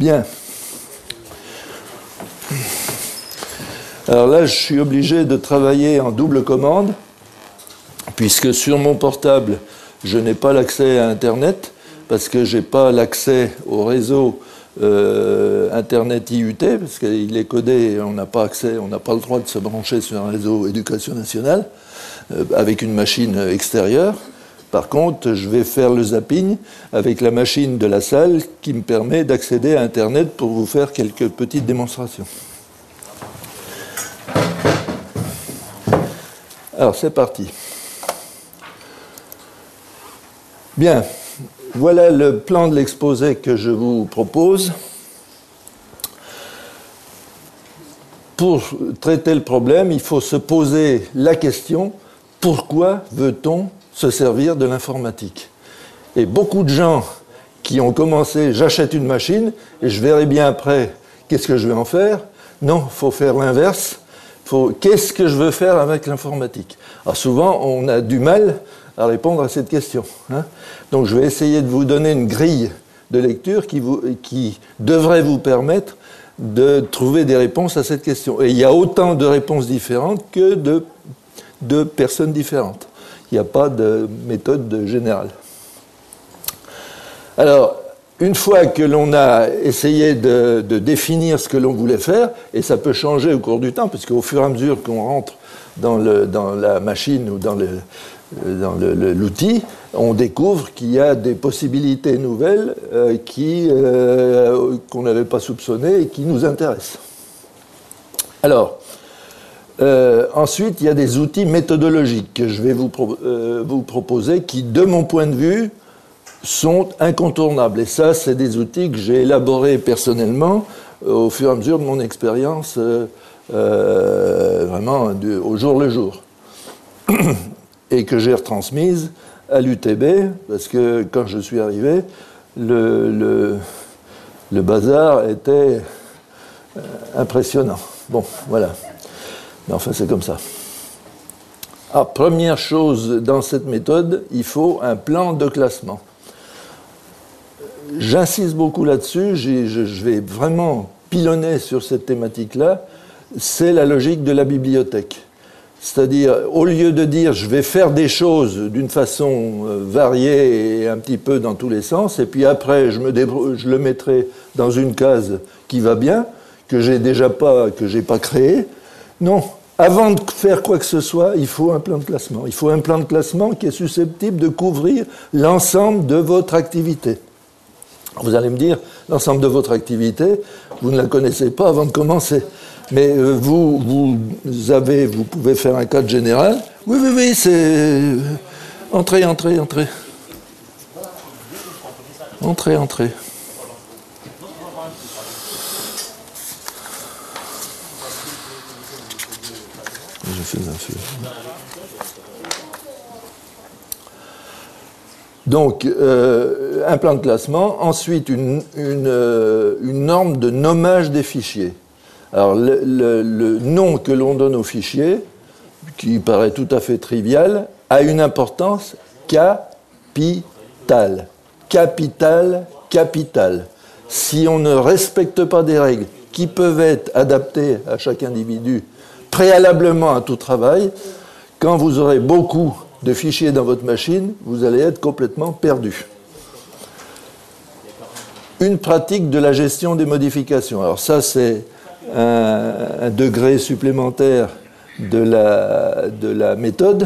Bien. Alors là, je suis obligé de travailler en double commande, puisque sur mon portable, je n'ai pas l'accès à Internet, parce que je n'ai pas l'accès au réseau Internet IUT, parce qu'il est codé et on n'a pas accès, on n'a pas le droit de se brancher sur un réseau éducation nationale avec une machine extérieure. Par contre, je vais faire le zapping avec la machine de la salle qui me permet d'accéder à Internet pour vous faire quelques petites démonstrations. Alors, c'est parti. Bien, voilà le plan de l'exposé que je vous propose. Pour traiter le problème, il faut se poser la question « Pourquoi veut-on se servir de l'informatique ?» Et beaucoup de gens qui ont commencé « J'achète une machine et je verrai bien après qu'est-ce que je vais en faire ?» Non, il faut faire l'inverse. Qu'est-ce que je veux faire avec l'informatique? Alors souvent, on a du mal à répondre à cette question. Donc je vais essayer de vous donner une grille de lecture qui devrait vous permettre de trouver des réponses à cette question. Et il y a autant de réponses différentes que de personnes différentes. Il n'y a pas de méthode générale. Alors, une fois que l'on a essayé de définir ce que l'on voulait faire, et ça peut changer au cours du temps, parce qu'au fur et à mesure qu'on rentre dans la machine ou dans l'outil, on découvre qu'il y a des possibilités nouvelles qu'on n'avait pas soupçonnées et qui nous intéressent. Alors, ensuite, il y a des outils méthodologiques que je vais vous proposer qui, de mon point de vue, sont incontournables. Et ça, c'est des outils que j'ai élaborés personnellement au fur et à mesure de mon expérience, vraiment au jour le jour. Et que j'ai retransmise à l'UTB, parce que quand je suis arrivé, le bazar était impressionnant. Bon, voilà. Mais enfin, c'est comme ça. Alors, première chose dans cette méthode, il faut un plan de classement. J'insiste beaucoup là-dessus, je vais vraiment pilonner sur cette thématique-là, c'est la logique de la bibliothèque. C'est-à-dire, au lieu de dire je vais faire des choses d'une façon variée et un petit peu dans tous les sens, et puis après je le mettrai dans une case qui va bien, que j'ai pas créé. Non, avant de faire quoi que ce soit, il faut un plan de classement. Il faut un plan de classement qui est susceptible de couvrir l'ensemble de votre activité. Vous allez me dire, l'ensemble de votre activité, vous ne la connaissez pas avant de commencer. Mais vous pouvez faire un cadre général. Oui, c'est... Entrez. Entrez. Je fais un feu. Donc, un plan de classement. Ensuite, une norme de nommage des fichiers. Alors, le nom que l'on donne au fichier, qui paraît tout à fait trivial, a une importance capitale. Capitale. Si on ne respecte pas des règles qui peuvent être adaptées à chaque individu préalablement à tout travail, quand vous aurez beaucoup de fichiers dans votre machine, vous allez être complètement perdu. Une pratique de la gestion des modifications. Alors ça, c'est un degré supplémentaire de la méthode.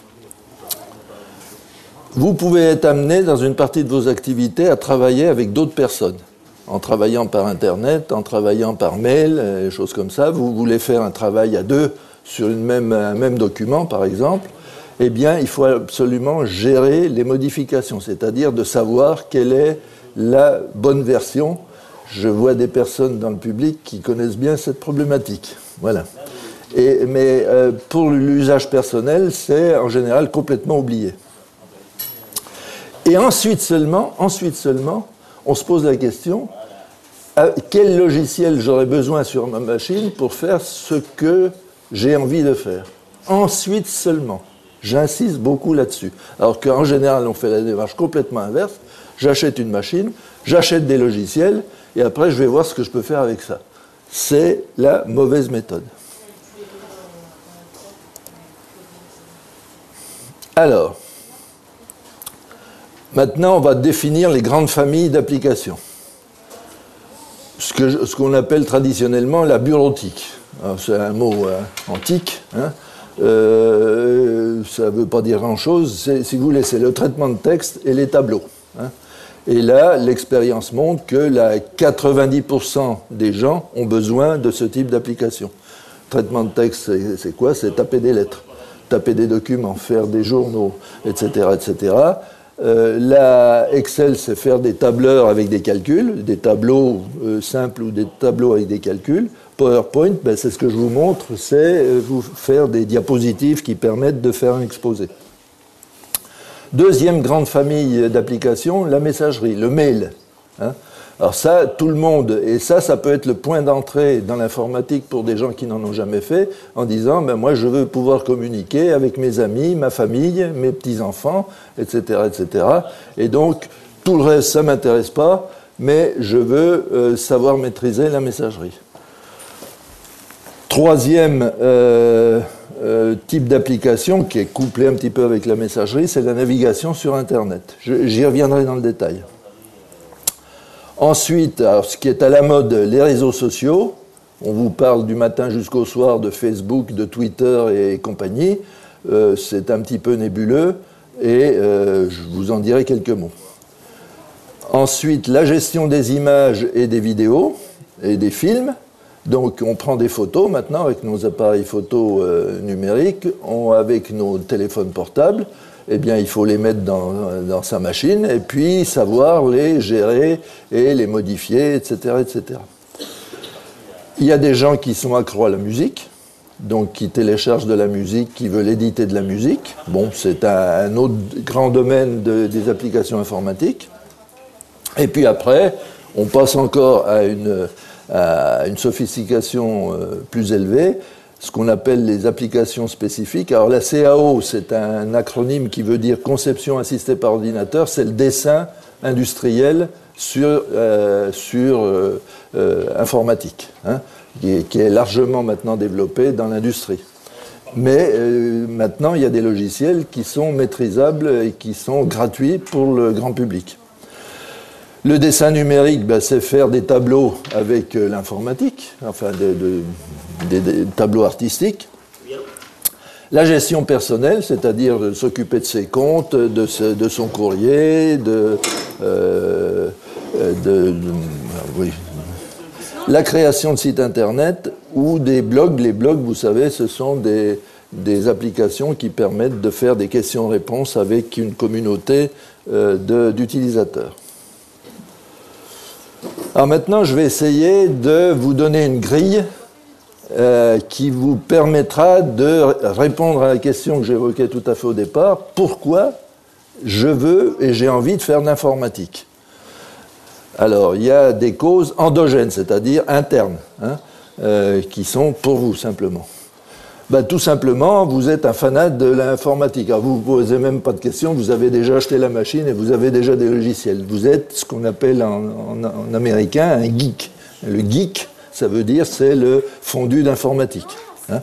Vous pouvez être amené dans une partie de vos activités à travailler avec d'autres personnes, en travaillant par Internet, en travaillant par mail, des choses comme ça. Vous voulez faire un travail à deux sur un même document, par exemple. Eh bien, il faut absolument gérer les modifications, c'est-à-dire de savoir quelle est la bonne version. Je vois des personnes dans le public qui connaissent bien cette problématique. Voilà. Mais pour l'usage personnel, c'est en général complètement oublié. Et ensuite seulement, on se pose la question, quel logiciel j'aurais besoin sur ma machine pour faire ce que j'ai envie de faire. Ensuite seulement. J'insiste beaucoup là-dessus. Alors qu'en général, on fait la démarche complètement inverse. J'achète une machine, J'achète des logiciels et après je vais voir ce que je peux faire avec ça. C'est la mauvaise méthode. Alors, maintenant on va définir les grandes familles d'applications. Ce qu'on appelle traditionnellement la bureautique. Alors, c'est un mot antique, hein. Ça ne veut pas dire grand-chose. Si vous voulez, c'est le traitement de texte et les tableaux, hein. Et là, l'expérience montre que 90% des gens ont besoin de ce type d'application. Traitement de texte, c'est quoi? C'est taper des lettres, taper des documents, faire des journaux, etc., etc. La Excel, c'est faire des tableurs avec des calculs, des tableaux simples ou des tableaux avec des calculs. PowerPoint, ben, c'est ce que je vous montre, c'est vous faire des diapositives qui permettent de faire un exposé. Deuxième grande famille d'applications, la messagerie, le mail, hein. Alors ça, tout le monde, et ça peut être le point d'entrée dans l'informatique pour des gens qui n'en ont jamais fait, en disant, ben moi je veux pouvoir communiquer avec mes amis, ma famille, mes petits-enfants, etc., etc. Et donc, tout le reste, ça ne m'intéresse pas, mais je veux savoir maîtriser la messagerie. Troisième type d'application qui est couplé un petit peu avec la messagerie, c'est la navigation sur Internet. J'y reviendrai dans le détail. Ensuite, alors, ce qui est à la mode, les réseaux sociaux. On vous parle du matin jusqu'au soir de Facebook, de Twitter et compagnie. C'est un petit peu nébuleux et je vous en dirai quelques mots. Ensuite, la gestion des images et des vidéos et des films. Donc, on prend des photos maintenant avec nos appareils photo numériques, avec nos téléphones portables. Eh bien, il faut les mettre dans sa machine et puis savoir les gérer et les modifier, etc., etc. Il y a des gens qui sont accros à la musique, donc qui téléchargent de la musique, qui veulent éditer de la musique. Bon, c'est un autre grand domaine des applications informatiques. Et puis après, on passe encore à une sophistication plus élevée, ce qu'on appelle les applications spécifiques. Alors la CAO, c'est un acronyme qui veut dire conception assistée par ordinateur, c'est le dessin industriel sur informatique, hein, qui est largement maintenant développé dans l'industrie. Mais maintenant, il y a des logiciels qui sont maîtrisables et qui sont gratuits pour le grand public. Le dessin numérique, ben, c'est faire des tableaux avec l'informatique, enfin des tableaux artistiques. La gestion personnelle, c'est-à-dire de s'occuper de ses comptes, de son courrier, oui. La création de sites internet ou des blogs. Les blogs, vous savez, ce sont des applications qui permettent de faire des questions-réponses avec une communauté d'utilisateurs. Alors maintenant, je vais essayer de vous donner une grille qui vous permettra de répondre à la question que j'évoquais tout à fait au départ. Pourquoi je veux et j'ai envie de faire de l'informatique? Alors, il y a des causes endogènes, c'est-à-dire internes, hein, qui sont pour vous, simplement. Ben, tout simplement, vous êtes un fanat de l'informatique. Alors, vous ne vous posez même pas de questions, vous avez déjà acheté la machine et vous avez déjà des logiciels. Vous êtes ce qu'on appelle en américain un geek. Le geek, ça veut dire c'est le fondu d'informatique, hein.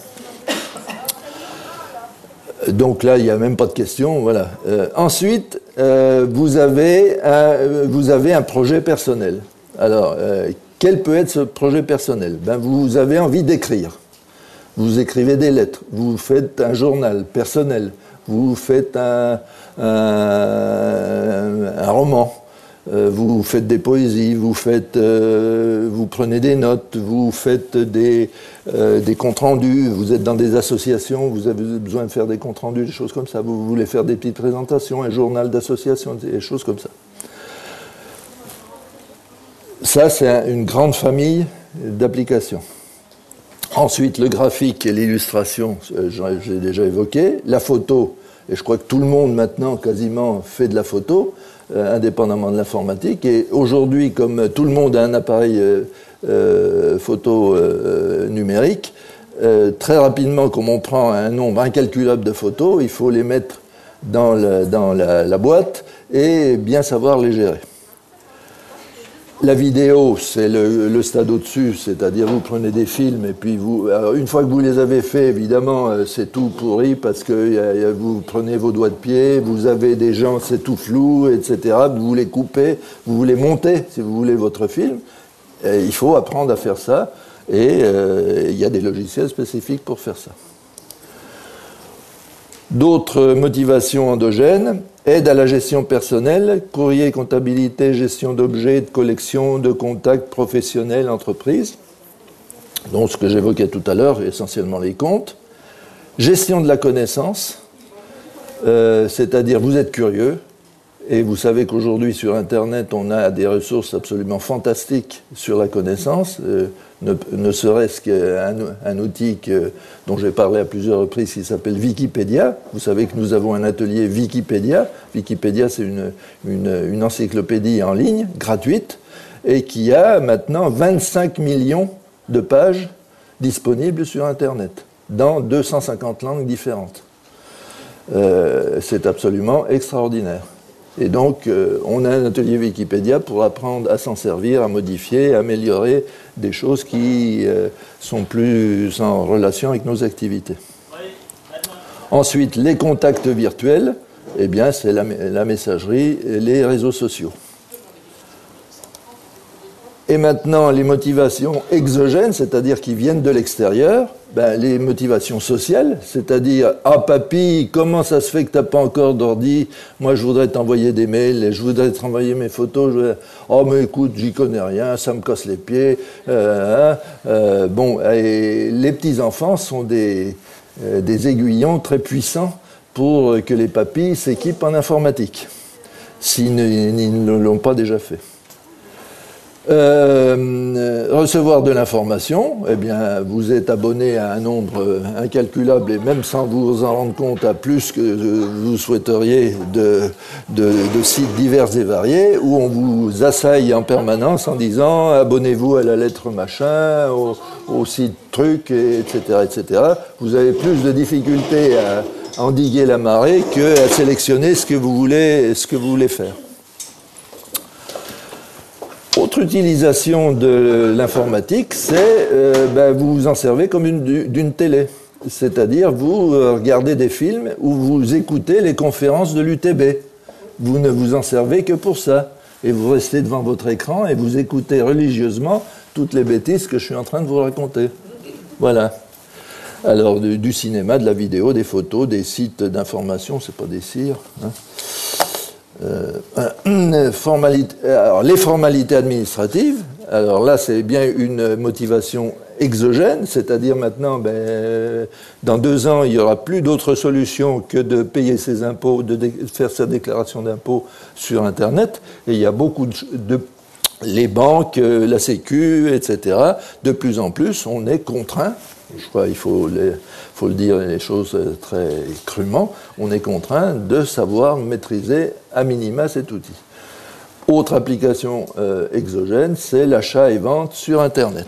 Donc là, il n'y a même pas de question, voilà. Ensuite, vous avez un projet personnel. Alors, quel peut être ce projet personnel? Ben, vous avez envie d'écrire. Vous écrivez des lettres, vous faites un journal personnel, vous faites un roman, vous faites des poésies, vous prenez des notes, vous faites des comptes rendus, vous êtes dans des associations, vous avez besoin de faire des comptes rendus, des choses comme ça, vous voulez faire des petites présentations, un journal d'association, des choses comme ça. Ça, c'est une grande famille d'applications. Ensuite, le graphique et l'illustration, j'ai déjà évoqué. La photo, et je crois que tout le monde maintenant quasiment fait de la photo, indépendamment de l'informatique. Et aujourd'hui, comme tout le monde a un appareil photo numérique, très rapidement, comme on prend un nombre incalculable de photos, il faut les mettre dans la boîte et bien savoir les gérer. La vidéo, c'est le stade au-dessus, c'est-à-dire vous prenez des films et puis alors une fois que vous les avez faits, évidemment, c'est tout pourri parce que vous prenez vos doigts de pied, vous avez des gens, c'est tout flou, etc. Vous voulez couper, vous voulez monter, si vous voulez, votre film. Et il faut apprendre à faire ça et il y a des logiciels spécifiques pour faire ça. D'autres motivations endogènes, aide à la gestion personnelle, courrier, comptabilité, gestion d'objets, de collection, de contacts professionnels, entreprises. Donc ce que j'évoquais tout à l'heure, essentiellement les comptes. Gestion de la connaissance, c'est-à-dire vous êtes curieux, et vous savez qu'aujourd'hui sur Internet, on a des ressources absolument fantastiques sur la connaissance, ne serait-ce qu'un outil dont j'ai parlé à plusieurs reprises qui s'appelle Wikipédia. Vous savez que nous avons un atelier Wikipédia. Wikipédia, c'est une encyclopédie en ligne, gratuite, et qui a maintenant 25 millions de pages disponibles sur Internet, dans 250 langues différentes. C'est absolument extraordinaire. Et donc, on a un atelier Wikipédia pour apprendre à s'en servir, à modifier, à améliorer des choses qui sont plus en relation avec nos activités. Ensuite, les contacts virtuels, eh bien, c'est la messagerie et les réseaux sociaux. Et maintenant, les motivations exogènes, c'est-à-dire qui viennent de l'extérieur, les motivations sociales, c'est-à-dire « Ah papy, comment ça se fait que tu n'as pas encore d'ordi? Moi, je voudrais t'envoyer des mails, et je voudrais t'envoyer mes photos. Oh, mais écoute, j'y connais rien, ça me casse les pieds. » Bon, et les petits-enfants sont des aiguillons très puissants pour que les papys s'équipent en informatique, s'ils ne l'ont pas déjà fait. Recevoir de l'information, eh bien, vous êtes abonné à un nombre incalculable et même sans vous en rendre compte à plus que vous souhaiteriez de sites divers et variés où on vous assaille en permanence en disant abonnez-vous à la lettre machin, au site truc, etc., etc. Vous avez plus de difficultés à endiguer la marée qu'à sélectionner ce que vous voulez faire. Autre utilisation de l'informatique, c'est vous vous en servez comme d'une télé. C'est-à-dire, vous regardez des films ou vous écoutez les conférences de l'UTB. Vous ne vous en servez que pour ça. Et vous restez devant votre écran et vous écoutez religieusement toutes les bêtises que je suis en train de vous raconter. Voilà. Alors, du cinéma, de la vidéo, des photos, des sites d'information, c'est pas des cires, hein. Alors, les formalités administratives, alors là c'est bien une motivation exogène, c'est-à-dire maintenant, dans 2 ans, il n'y aura plus d'autre solution que de payer ses impôts, de faire sa déclaration d'impôt sur Internet, et il y a beaucoup les banques, la Sécu, etc., de plus en plus, on est contraint, je crois qu'il faut le dire les choses très crûment, on est contraint de savoir maîtriser à minima cet outil. Autre application exogène, c'est l'achat et vente sur Internet.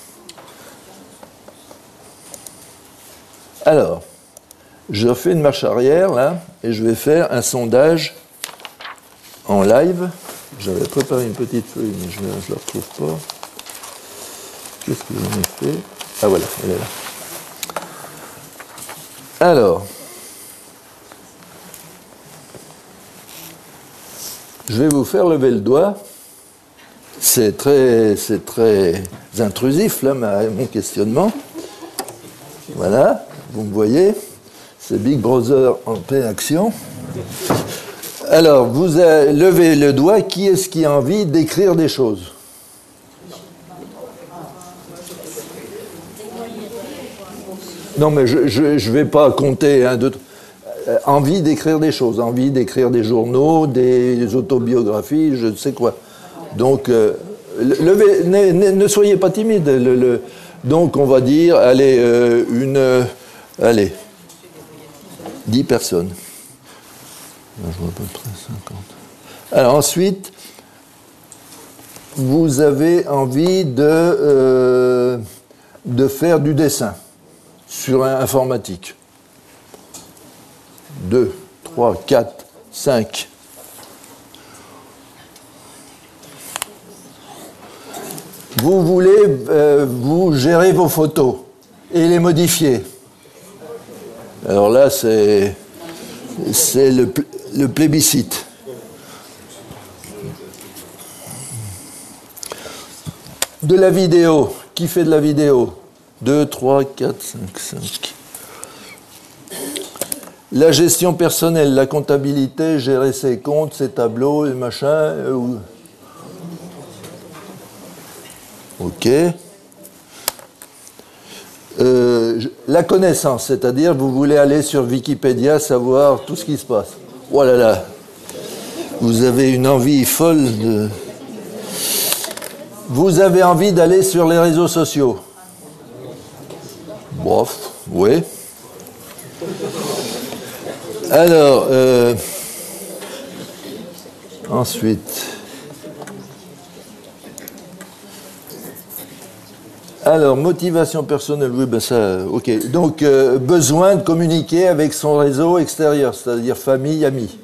Alors, je refais une marche arrière, là, et je vais faire un sondage en live. J'avais préparé une petite feuille, mais je ne la retrouve pas. Qu'est-ce que j'en ai fait? Ah voilà, elle est là. Alors, je vais vous faire lever le doigt. C'est très intrusif, là, mon questionnement. Voilà, vous me voyez. C'est Big Brother en pleine action. Alors, vous levez le doigt. Qui est-ce qui a envie d'écrire des choses? Non, mais je ne vais pas compter. Envie d'écrire des choses, envie d'écrire des journaux, des autobiographies, je ne sais quoi. Donc, ne soyez pas timide. Donc, on va dire, allez, 10 personnes. Je vois à peu près 50. Alors, ensuite, vous avez envie de faire du dessin sur informatique. 2, 3, 4, 5. vous voulez vous gérer vos photos et les modifier. Alors là, c'est le plébiscite. De la vidéo. Qui fait de la vidéo? 2, 3, 4, 5, 5. La gestion personnelle, la comptabilité, gérer ses comptes, ses tableaux, et machin. Ok. La connaissance, c'est-à-dire vous voulez aller sur Wikipédia savoir tout ce qui se passe. Oh là là, vous avez une envie folle de... Vous avez envie d'aller sur les réseaux sociaux. Bof, oui. Alors, ensuite... Alors, motivation personnelle, oui, ben ça, ok. Donc, besoin de communiquer avec son réseau extérieur, c'est-à-dire famille, amis.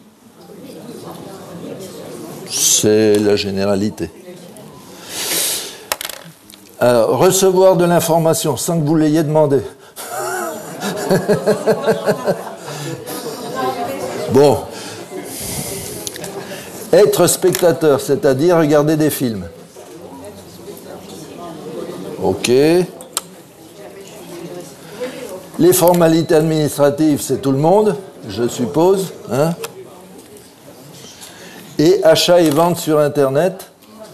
C'est la généralité. Alors, recevoir de l'information sans que vous l'ayez demandé. Bon. Être spectateur, c'est-à-dire regarder des films. Ok. Les formalités administratives, c'est tout le monde, je suppose. Hein? Et achat et vente sur Internet.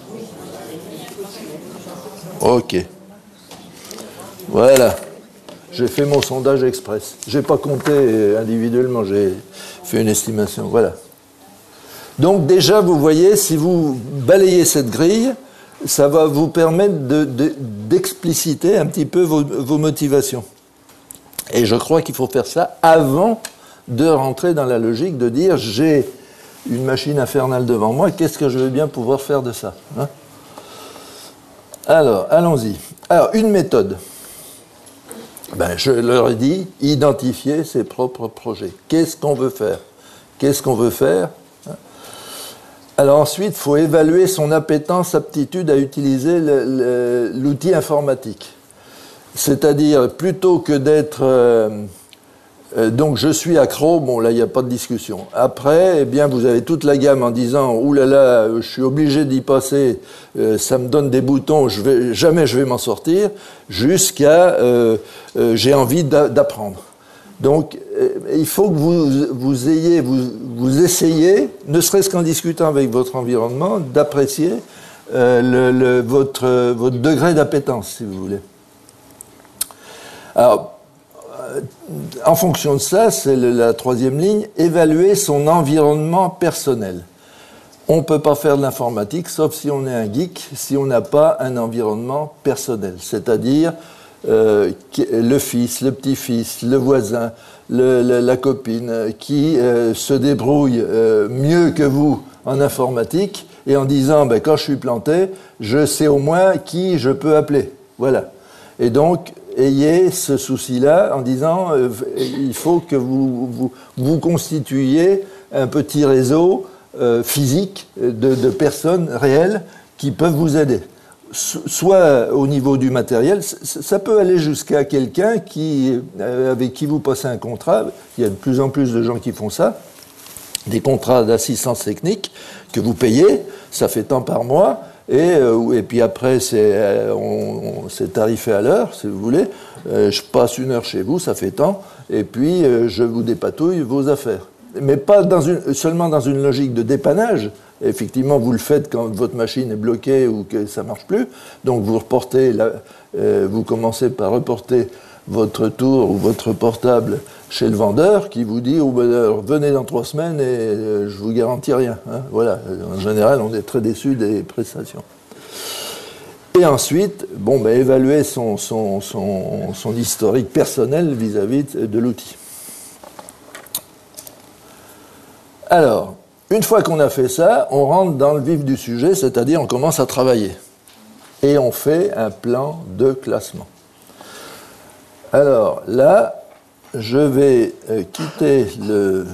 Ok. Voilà. J'ai fait mon sondage express. Je n'ai pas compté individuellement, j'ai fait une estimation. Voilà. Donc déjà, vous voyez, si vous balayez cette grille, ça va vous permettre d'expliciter un petit peu vos motivations. Et je crois qu'il faut faire ça avant de rentrer dans la logique de dire j'ai une machine infernale devant moi, qu'est-ce que je vais bien pouvoir faire de ça, hein? Alors, allons-y. Alors, une méthode. Ben, je leur ai dit, identifier ses propres projets. Qu'est-ce qu'on veut faire? Qu'est-ce qu'on veut faire? Alors ensuite, il faut évaluer son appétence, aptitude à utiliser l'outil informatique. C'est-à-dire, plutôt que d'être... donc, je suis accro, bon, là, il n'y a pas de discussion. Après, eh bien, vous avez toute la gamme en disant, oulala, je suis obligé d'y passer, ça me donne des boutons, jamais je vais m'en sortir, jusqu'à j'ai envie d'apprendre. Donc, il faut que vous essayez, ne serait-ce qu'en discutant avec votre environnement, d'apprécier votre degré d'appétence, si vous voulez. Alors, en fonction de ça, c'est la troisième ligne, évaluer son environnement personnel. On ne peut pas faire de l'informatique, sauf si on est un geek, si on n'a pas un environnement personnel, c'est-à-dire le fils, le petit-fils, le voisin, la copine qui se débrouille mieux que vous en informatique et en disant ben, quand je suis planté, je sais au moins qui je peux appeler. Voilà. Et donc, ayez ce souci-là en disant il faut que vous constituiez un petit réseau physique de personnes réelles qui peuvent vous aider. Soit au niveau du matériel, ça peut aller jusqu'à quelqu'un avec qui vous passez un contrat. Il y a de plus en plus de gens qui font ça, des contrats d'assistance technique que vous payez, ça fait tant par mois, et puis après c'est tarifé à l'heure, si vous voulez. Je passe 1 heure chez vous, ça fait tant, et puis je vous dépatouille vos affaires. Mais pas seulement dans une logique de dépannage. Effectivement, vous le faites quand votre machine est bloquée ou que ça ne marche plus. Donc, vous commencez par reporter votre tour ou votre portable chez le vendeur qui vous dit venez dans 3 semaines et je vous garantis rien. Hein. Voilà. En général, on est très déçu des prestations. Et ensuite, évaluer son historique personnel vis-à-vis de l'outil. Alors, une fois qu'on a fait ça, on rentre dans le vif du sujet, c'est-à-dire on commence à travailler. Et on fait un plan de classement. Alors là, je vais quitter le...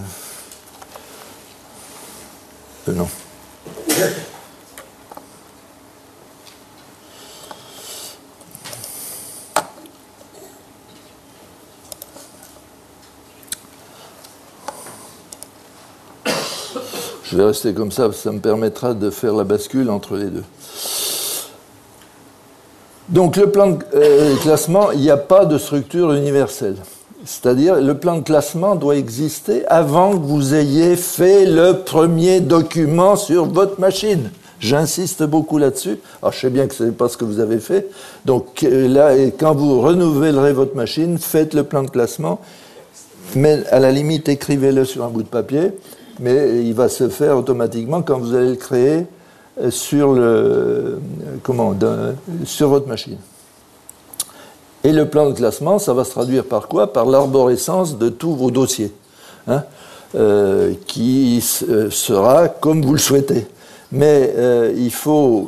non. Je vais rester comme ça me permettra de faire la bascule entre les deux. Donc le plan de classement, il n'y a pas de structure universelle. C'est-à-dire, le plan de classement doit exister avant que vous ayez fait le premier document sur votre machine. J'insiste beaucoup là-dessus. Alors, je sais bien que ce n'est pas ce que vous avez fait. Donc là, quand vous renouvellerez votre machine, faites le plan de classement. Mais à la limite, écrivez-le sur un bout de papier. Mais il va se faire automatiquement quand vous allez le créer sur votre machine. Et le plan de classement, ça va se traduire par quoi? Par l'arborescence de tous vos dossiers, hein, qui sera comme vous le souhaitez. Mais il faut...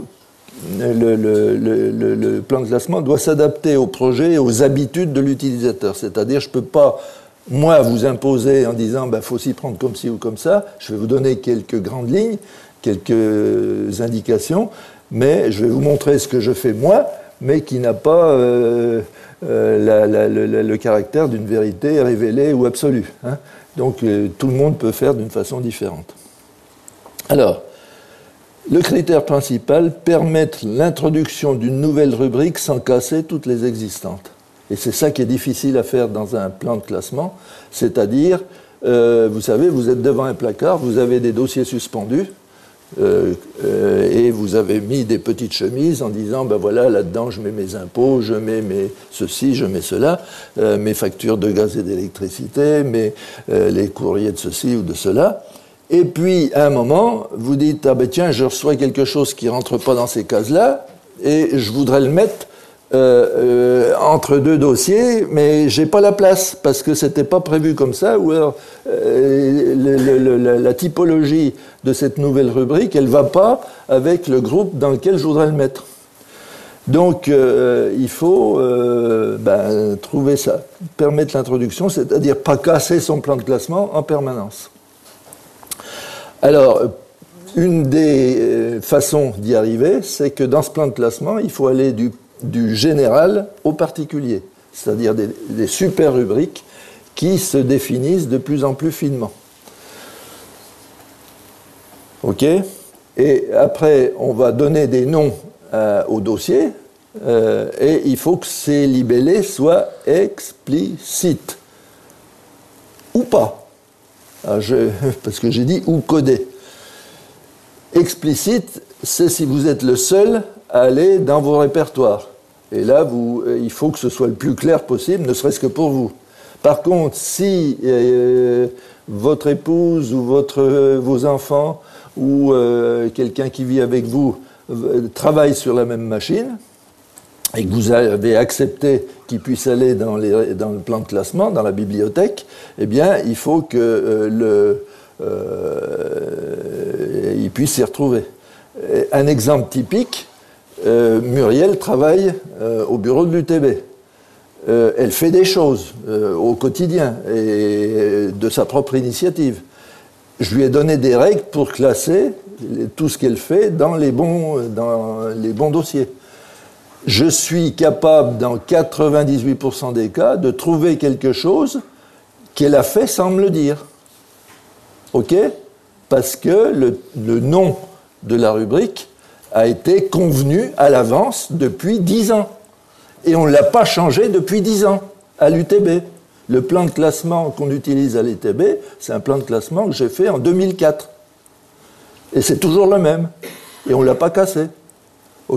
Le plan de classement doit s'adapter au projet et aux habitudes de l'utilisateur. C'est-à-dire, je ne peux pas, moi, vous imposer en disant « faut s'y prendre comme ci ou comme ça ». Je vais vous donner quelques grandes lignes, quelques indications, mais je vais vous montrer ce que je fais moi, mais qui n'a pas le caractère d'une vérité révélée ou absolue, hein. Donc tout le monde peut faire d'une façon différente. Alors, le critère principal, permettre l'introduction d'une nouvelle rubrique sans casser toutes les existantes. Et c'est ça qui est difficile à faire dans un plan de classement, c'est-à-dire, vous savez, vous êtes devant un placard, vous avez des dossiers suspendus, et vous avez mis des petites chemises en disant ben voilà, là-dedans je mets mes impôts, je mets ceci, je mets cela, mes factures de gaz et d'électricité, les courriers de ceci ou de cela. Et puis à un moment vous dites ah ben tiens, je reçois quelque chose qui rentre pas dans ces cases-là et je voudrais le mettre entre deux dossiers, mais j'ai pas la place parce que c'était pas prévu comme ça, ou alors la typologie de cette nouvelle rubrique, elle va pas avec le groupe dans lequel je voudrais le mettre. Donc il faut trouver ça, permettre l'introduction, c'est-à-dire pas casser son plan de classement en permanence. Alors, une des façons d'y arriver, c'est que dans ce plan de classement, il faut aller du général au particulier, c'est-à-dire des super rubriques qui se définissent de plus en plus finement. OK ? Et après, on va donner des noms au dossier, et il faut que ces libellés soient explicites. Ou pas. Alors parce que j'ai dit ou codés. Explicite, c'est si vous êtes le seul à aller dans vos répertoires. Et là, il faut que ce soit le plus clair possible, ne serait-ce que pour vous. Par contre, si votre épouse ou vos enfants ou quelqu'un qui vit avec vous travaille sur la même machine et que vous avez accepté qu'il puisse aller dans le plan de classement, dans la bibliothèque, eh bien, il faut que il puisse s'y retrouver. Un exemple typique, Muriel travaille au bureau de l'UTB. Elle fait des choses au quotidien et de sa propre initiative. Je lui ai donné des règles pour classer tout ce qu'elle fait dans les bons dossiers. Je suis capable, dans 98% des cas, de trouver quelque chose qu'elle a fait sans me le dire. OK ? Parce que le nom de la rubrique a été convenu à l'avance depuis 10 ans. Et on ne l'a pas changé depuis 10 ans à l'UTB. Le plan de classement qu'on utilise à l'UTB, c'est un plan de classement que j'ai fait en 2004. Et c'est toujours le même. Et on ne l'a pas cassé. OK ?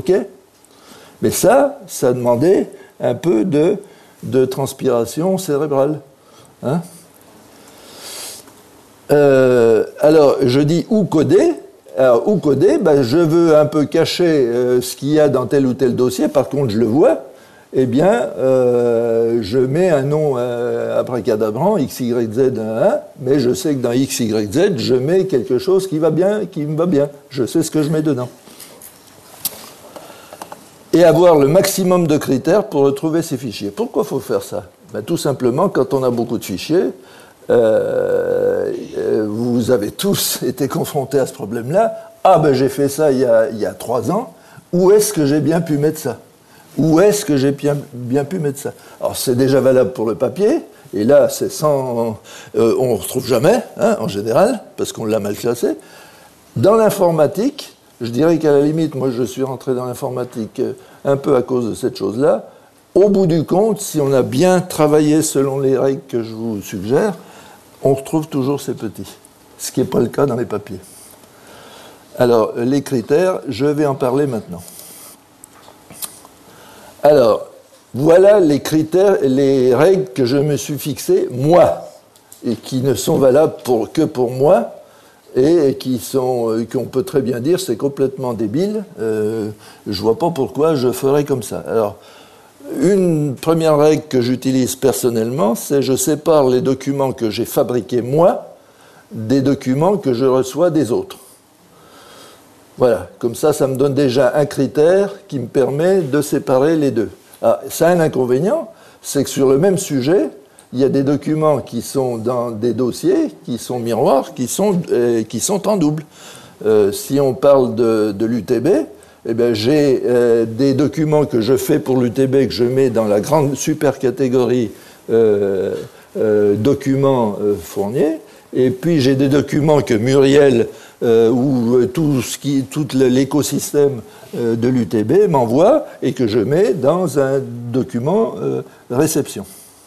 Mais ça demandait un peu de transpiration cérébrale. Hein ? Alors, je dis ou coder. Alors, ou coder, je veux un peu cacher ce qu'il y a dans tel ou tel dossier, par contre, je le vois. Eh bien, je mets un nom abracadabrant, X, Y, Z, 1, mais je sais que dans X, Y, Z, je mets quelque chose qui me va bien. Je sais ce que je mets dedans. Et avoir le maximum de critères pour retrouver ces fichiers. Pourquoi il faut faire ça ? Tout simplement, quand on a beaucoup de fichiers, vous avez tous été confrontés à ce problème-là. Ah j'ai fait ça il y a 3 ans, où est-ce que j'ai bien pu mettre ça ? Où est-ce que j'ai bien pu mettre ça ? Alors c'est déjà valable pour le papier, et là c'est on ne retrouve jamais, hein, en général, parce qu'on l'a mal classé. Dans l'informatique, je dirais qu'à la limite, moi je suis rentré dans l'informatique un peu à cause de cette chose-là. Au bout du compte, si on a bien travaillé selon les règles que je vous suggère, on retrouve toujours ces petits, ce qui n'est pas le cas dans les papiers. Alors, les critères, je vais en parler maintenant. Alors, voilà les critères, les règles que je me suis fixées, moi, et qui ne sont valables que pour moi, et qu'on peut très bien dire c'est complètement débile, je ne vois pas pourquoi je ferais comme ça. Alors, une première règle que j'utilise personnellement, c'est je sépare les documents que j'ai fabriqués moi des documents que je reçois des autres. Voilà, comme ça me donne déjà un critère qui me permet de séparer les deux. Alors, ça a un inconvénient, c'est que sur le même sujet, il y a des documents qui sont dans des dossiers, qui sont miroirs, qui sont en double. Si on parle de l'UTB, eh bien, j'ai des documents que je fais pour l'UTB que je mets dans la grande super catégorie documents Fournier, et puis j'ai des documents que Muriel ou tout l'écosystème de l'UTB m'envoie et que je mets dans un document réception.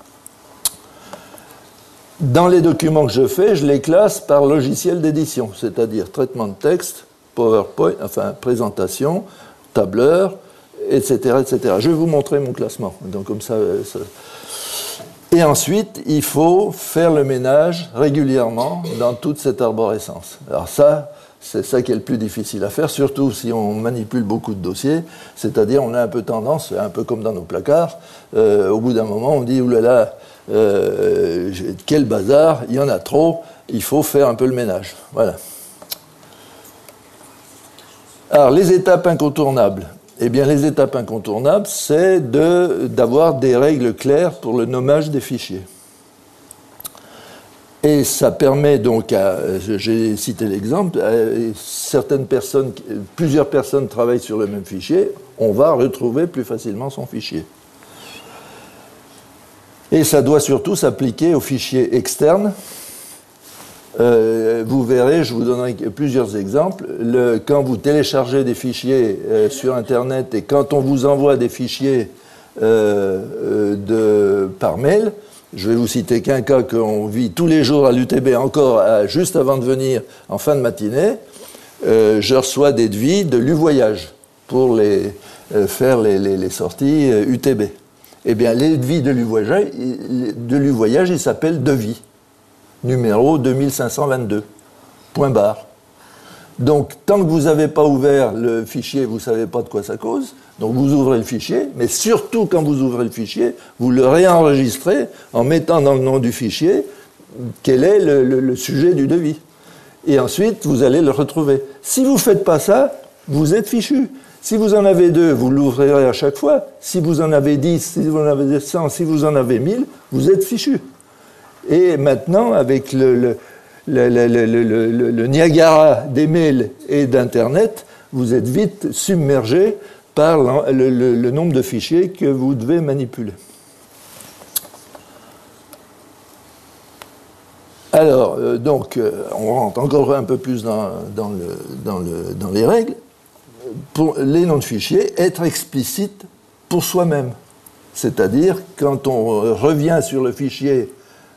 Dans les documents que je fais, je les classe par logiciel d'édition, c'est-à-dire traitement de texte, PowerPoint, enfin présentation, tableur, etc., etc. Je vais vous montrer mon classement. Donc comme ça. Et ensuite, il faut faire le ménage régulièrement dans toute cette arborescence. Alors ça, c'est ça qui est le plus difficile à faire, surtout si on manipule beaucoup de dossiers, c'est-à-dire on a un peu tendance, un peu comme dans nos placards, au bout d'un moment on dit « oulala, quel bazar, il y en a trop, il faut faire un peu le ménage ». Voilà. Alors, les étapes incontournables. Eh bien, les étapes incontournables, c'est d'avoir des règles claires pour le nommage des fichiers. Et ça permet donc, j'ai cité l'exemple, plusieurs personnes travaillent sur le même fichier, on va retrouver plus facilement son fichier. Et ça doit surtout s'appliquer aux fichiers externes. Vous verrez, je vous donnerai plusieurs exemples. Quand vous téléchargez des fichiers sur Internet et quand on vous envoie des fichiers par mail, je vais vous citer qu'un cas qu'on vit tous les jours à l'UTB, encore juste avant de venir en fin de matinée, je reçois des devis de l'U-Voyage pour faire les sorties UTB. Eh bien, les devis de l'U-Voyage, ils s'appellent devis. Numéro 2522, point barre. Donc, tant que vous n'avez pas ouvert le fichier, vous ne savez pas de quoi ça cause, donc vous ouvrez le fichier, mais surtout quand vous ouvrez le fichier, vous le réenregistrez en mettant dans le nom du fichier quel est le sujet du devis. Et ensuite, vous allez le retrouver. Si vous ne faites pas ça, vous êtes fichu. Si vous en avez 2, vous l'ouvrirez à chaque fois. Si vous en avez 10, si vous en avez 100, si vous en avez 1000, vous êtes fichu. Et maintenant, avec le Niagara des mails et d'Internet, vous êtes vite submergé par le nombre de fichiers que vous devez manipuler. Alors, on rentre encore un peu plus dans les règles. Pour les noms de fichiers, être explicite pour soi-même. C'est-à-dire, quand on revient sur le fichier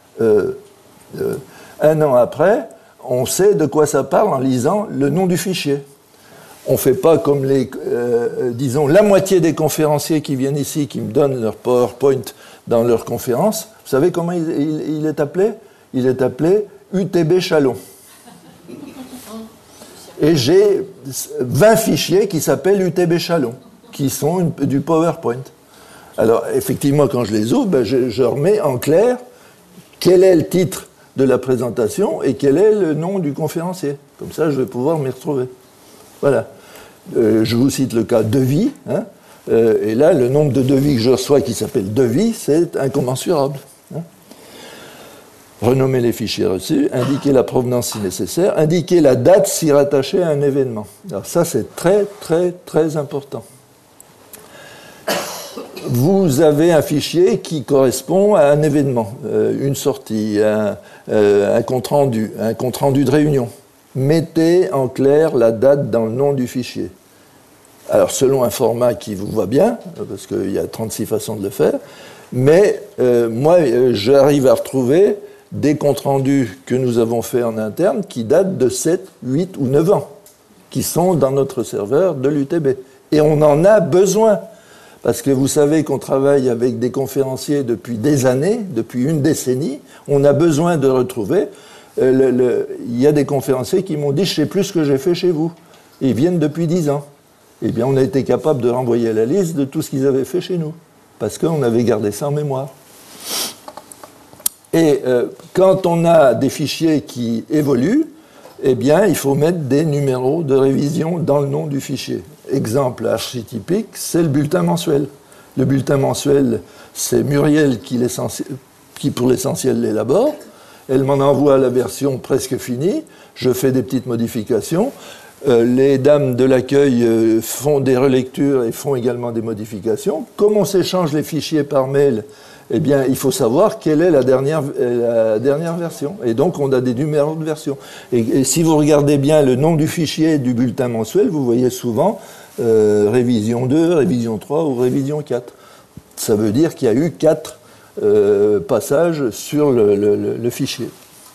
un an après, on sait de quoi ça parle en lisant le nom du fichier. On ne fait pas comme disons, la moitié des conférenciers qui viennent ici, qui me donnent leur PowerPoint dans leur conférence. Vous savez comment il est appelé ? Il est appelé UTB Chalon. Et j'ai 20 fichiers qui s'appellent UTB Chalon, qui sont du PowerPoint. Alors, effectivement, quand je les ouvre, je remets en clair quel est le titre de la présentation et quel est le nom du conférencier. Comme ça, je vais pouvoir m'y retrouver. Voilà. Je vous cite le cas devis. Hein, et là, le nombre de devis que je reçois qui s'appelle devis, c'est incommensurable. Hein. Renommer les fichiers reçus, indiquer la provenance si nécessaire, indiquer la date si rattachée à un événement. Alors ça, c'est très, très, très important. Vous avez un fichier qui correspond à un événement, une sortie, un compte rendu de réunion. mettez en clair la date dans le nom du fichier. Alors, selon un format qui vous va bien, parce qu'il y a 36 façons de le faire, mais moi, j'arrive à retrouver des comptes rendus que nous avons faits en interne qui datent de 7, 8 ou 9 ans, qui sont dans notre serveur de l'UTB. Et on en a besoin, parce que vous savez qu'on travaille avec des conférenciers depuis des années, depuis une décennie, on a besoin de retrouver. Il y a des conférenciers qui m'ont dit « je ne sais plus ce que j'ai fait chez vous ». Ils viennent depuis 10 ans. Eh bien, on a été capable de renvoyer la liste de tout ce qu'ils avaient fait chez nous, parce qu'on avait gardé ça en mémoire. Et quand on a des fichiers qui évoluent, eh bien, il faut mettre des numéros de révision dans le nom du fichier. Exemple archétypique, c'est le bulletin mensuel. Le bulletin mensuel, c'est Muriel qui pour l'essentiel, l'élabore. Elle m'en envoie la version presque finie. Je fais des petites modifications. Les dames de l'accueil font des relectures et font également des modifications. Comme on s'échange les fichiers par mail, eh bien, il faut savoir quelle est la dernière version. Et donc, on a des numéros de version. Et si vous regardez bien le nom du fichier du bulletin mensuel, vous voyez souvent révision 2, révision 3 ou révision 4. Ça veut dire qu'il y a eu 4 passages sur le fichier.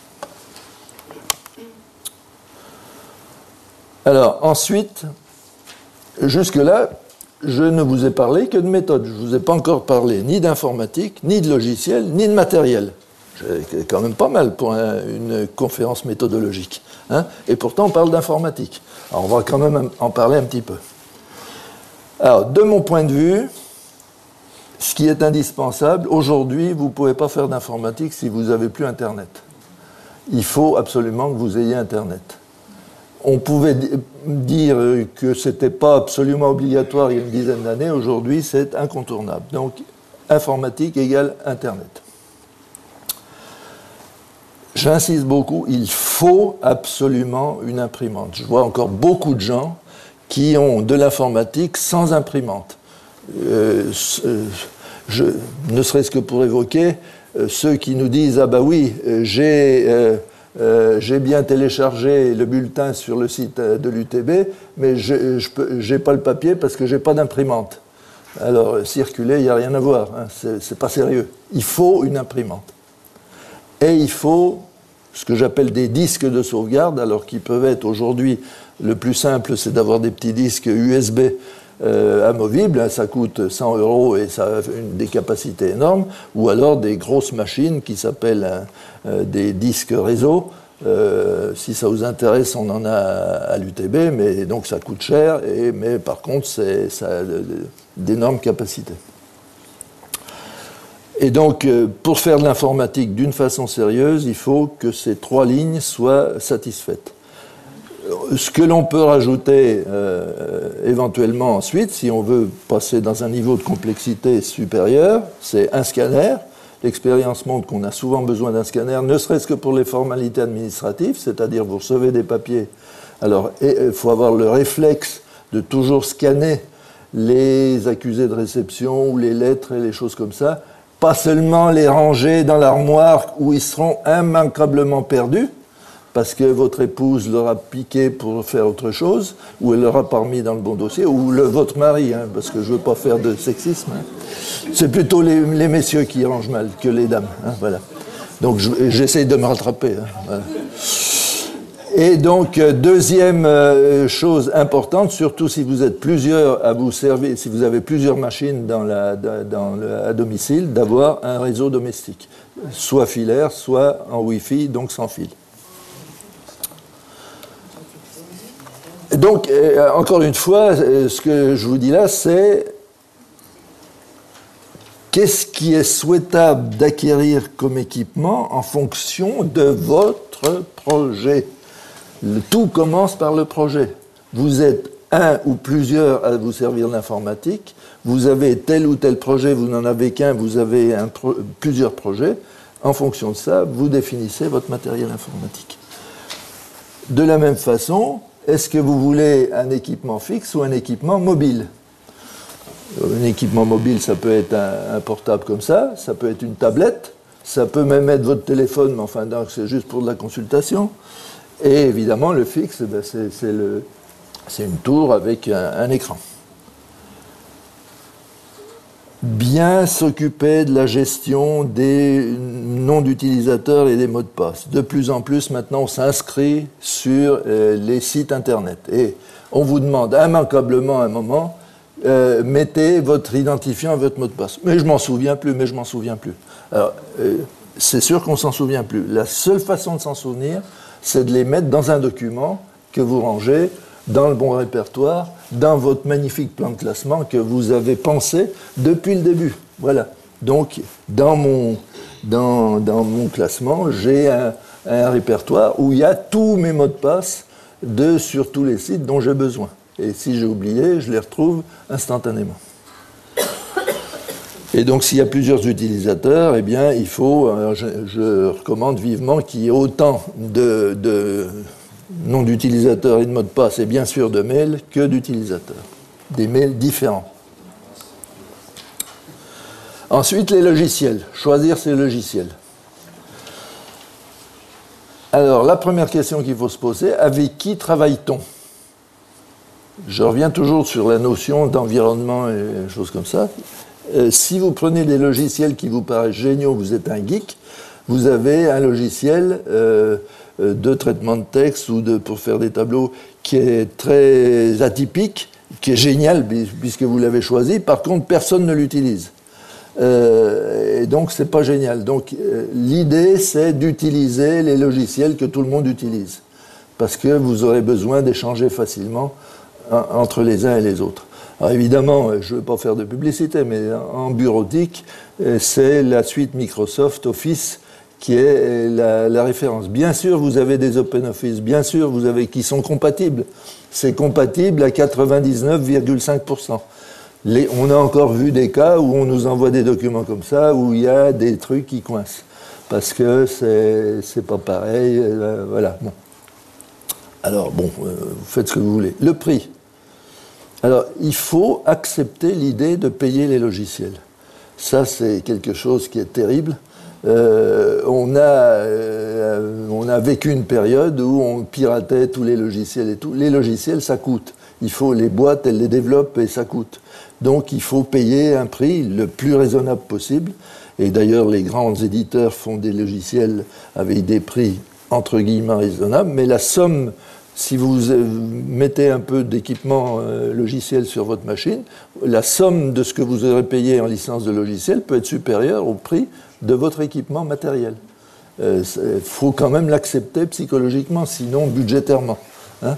Alors, ensuite, jusque-là, je ne vous ai parlé que de méthode. Je ne vous ai pas encore parlé ni d'informatique, ni de logiciel, ni de matériel. C'est quand même pas mal pour une conférence méthodologique. Hein, et pourtant, on parle d'informatique. Alors, on va quand même en parler un petit peu. Alors, de mon point de vue, ce qui est indispensable, aujourd'hui, vous ne pouvez pas faire d'informatique si vous n'avez plus Internet. Il faut absolument que vous ayez Internet. On pouvait dire que ce n'était pas absolument obligatoire il y a une dizaine d'années. Aujourd'hui, c'est incontournable. Donc, informatique égale Internet. J'insiste beaucoup, il faut absolument une imprimante. Je vois encore beaucoup de gens qui ont de l'informatique sans imprimante. Ne serait-ce que pour évoquer ceux qui nous disent « Ah bah oui, j'ai bien téléchargé le bulletin sur le site de l'UTB, mais je n'ai pas le papier parce que je n'ai pas d'imprimante. » Alors, circuler, il n'y a rien à voir, hein, c'est pas sérieux. Il faut une imprimante. Et il faut ce que j'appelle des disques de sauvegarde, alors qu'ils peuvent être aujourd'hui, le plus simple, c'est d'avoir des petits disques USB amovibles, hein, ça coûte 100 € et ça a des capacités énormes, ou alors des grosses machines qui s'appellent des disques réseau. Si ça vous intéresse, on en a à l'UTB, mais donc ça coûte cher, mais par contre, ça a d'énormes capacités. Et donc, pour faire de l'informatique d'une façon sérieuse, il faut que ces 3 lignes soient satisfaites. Ce que l'on peut rajouter éventuellement ensuite, si on veut passer dans un niveau de complexité supérieur, c'est un scanner. L'expérience montre qu'on a souvent besoin d'un scanner, ne serait-ce que pour les formalités administratives, c'est-à-dire vous recevez des papiers. Alors, il faut avoir le réflexe de toujours scanner les accusés de réception ou les lettres et les choses comme ça, pas seulement les ranger dans l'armoire où ils seront immanquablement perdus, parce que votre épouse l'aura piqué pour faire autre chose, ou elle l'aura pas remis dans le bon dossier, ou votre mari, hein, parce que je ne veux pas faire de sexisme. Hein. C'est plutôt les messieurs qui rangent mal que les dames. Hein, voilà. Donc j'essaye de me rattraper. Hein, voilà. Et donc, deuxième chose importante, surtout si vous êtes plusieurs à vous servir, si vous avez plusieurs machines à domicile, d'avoir un réseau domestique, soit filaire, soit en Wi-Fi, donc sans fil. Donc, encore une fois, ce que je vous dis là, c'est qu'est-ce qui est souhaitable d'acquérir comme équipement en fonction de votre projet. Tout commence par le projet. Vous êtes un ou plusieurs à vous servir d'informatique, vous avez tel ou tel projet, vous n'en avez qu'un, vous avez plusieurs projets. En fonction de ça, vous définissez votre matériel informatique. De la même façon, est-ce que vous voulez un équipement fixe ou un équipement mobile ? Un équipement mobile, ça peut être un portable comme ça peut être une tablette, ça peut même être votre téléphone, mais enfin, donc c'est juste pour de la consultation. Et évidemment, le fixe, ben, c'est une tour avec un écran. Bien s'occuper de la gestion des noms d'utilisateurs et des mots de passe. De plus en plus, maintenant, on s'inscrit sur les sites Internet. Et on vous demande immanquablement à un moment, mettez votre identifiant et votre mot de passe. Mais je m'en souviens plus. Alors, c'est sûr qu'on s'en souvient plus. La seule façon de s'en souvenir, c'est de les mettre dans un document que vous rangez dans le bon répertoire, dans votre magnifique plan de classement que vous avez pensé depuis le début. Voilà. Donc, dans mon classement, j'ai un répertoire où il y a tous mes mots de passe sur tous les sites dont j'ai besoin. Et si j'ai oublié, je les retrouve instantanément. Et donc, s'il y a plusieurs utilisateurs, eh bien, il faut, je recommande vivement qu'il y ait autant de noms d'utilisateurs et de mots de passe, et bien sûr de mails, que d'utilisateurs. Des mails différents. Ensuite, les logiciels. Choisir ces logiciels. Alors, la première question qu'il faut se poser, avec qui travaille-t-on ? Je reviens toujours sur la notion d'environnement et choses comme ça. Si vous prenez des logiciels qui vous paraissent géniaux, vous êtes un geek, vous avez un logiciel de traitement de texte ou pour faire des tableaux qui est très atypique, qui est génial puisque vous l'avez choisi. Par contre, personne ne l'utilise. Et donc, c'est pas génial. Donc, l'idée, c'est d'utiliser les logiciels que tout le monde utilise. Parce que vous aurez besoin d'échanger facilement entre les uns et les autres. Alors évidemment, je ne veux pas faire de publicité, mais en bureautique, c'est la suite Microsoft Office qui est la référence. Bien sûr, vous avez des OpenOffice, bien sûr, qui sont compatibles. C'est compatible à 99,5%. On a encore vu des cas où on nous envoie des documents comme ça, où il y a des trucs qui coincent. Parce que c'est pas pareil, voilà. Bon. Alors, bon, vous faites ce que vous voulez. Le prix. Alors, il faut accepter l'idée de payer les logiciels. Ça, c'est quelque chose qui est terrible. On a vécu une période où on piratait tous les logiciels et tout. Les logiciels, ça coûte. Il faut les boîtes, elles les développent et ça coûte. Donc, il faut payer un prix le plus raisonnable possible. Et d'ailleurs, les grands éditeurs font des logiciels avec des prix entre guillemets raisonnables. Mais la somme, si vous mettez un peu d'équipement logiciel sur votre machine, la somme de ce que vous aurez payé en licence de logiciel peut être supérieure au prix de votre équipement matériel. Il faut quand même l'accepter psychologiquement, sinon budgétairement. Hein.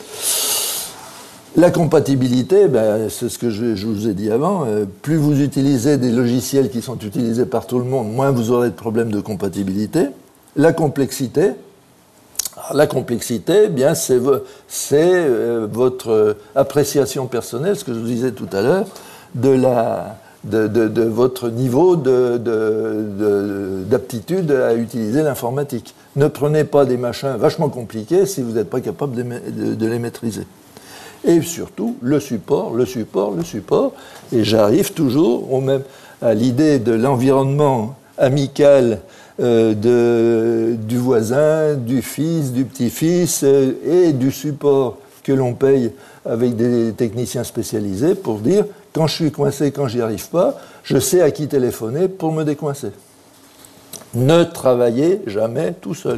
La compatibilité, c'est ce que je vous ai dit avant, plus vous utilisez des logiciels qui sont utilisés par tout le monde, moins vous aurez de problèmes de compatibilité. La complexité, bien, c'est votre appréciation personnelle, ce que je vous disais tout à l'heure, de votre niveau d'aptitude à utiliser l'informatique. Ne prenez pas des machins vachement compliqués si vous n'êtes pas capable de les maîtriser. Et surtout, le support. Et j'arrive toujours à l'idée de l'environnement amical du voisin, du fils, du petit-fils et du support que l'on paye avec des techniciens spécialisés pour dire, quand je suis coincé, quand j'y arrive pas, je sais à qui téléphoner pour me décoincer. Ne travaillez jamais tout seul.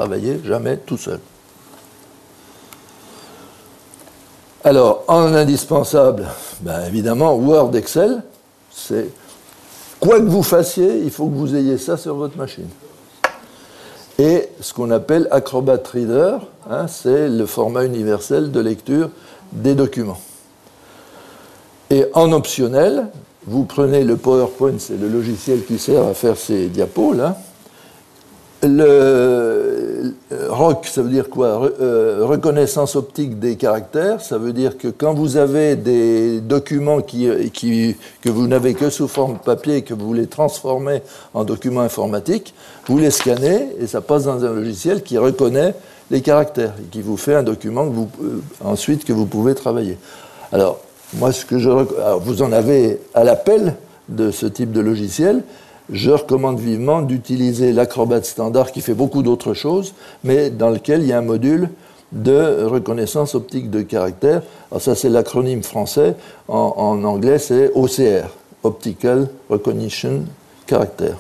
Alors, en indispensable, évidemment, Word, Excel, c'est quoi que vous fassiez, il faut que vous ayez ça sur votre machine. Et ce qu'on appelle Acrobat Reader, c'est le format universel de lecture des documents. Et en optionnel, vous prenez le PowerPoint, c'est le logiciel qui sert à faire ces diapos, là. Le ROC, ça veut dire quoi ? Reconnaissance optique des caractères, ça veut dire que quand vous avez des documents que vous n'avez que sous forme papier et que vous voulez transformer en documents informatiques, vous les scannez et ça passe dans un logiciel qui reconnaît les caractères et qui vous fait un document ensuite que vous pouvez travailler. Alors, moi, alors, vous en avez à l'appel de ce type de logiciel. je recommande vivement d'utiliser l'Acrobat standard qui fait beaucoup d'autres choses, mais dans lequel il y a un module de reconnaissance optique de caractère. Alors ça, c'est l'acronyme français. En anglais, c'est OCR, Optical Recognition Character.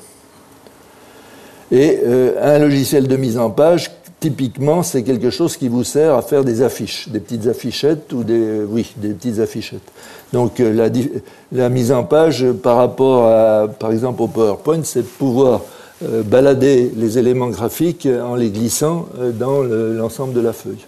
Et un logiciel de mise en page, typiquement, c'est quelque chose qui vous sert à faire des affiches, des petites affichettes ou des petites affichettes. Donc la mise en page par rapport à, par exemple, au PowerPoint, c'est de pouvoir balader les éléments graphiques en les glissant dans l'ensemble de la feuille.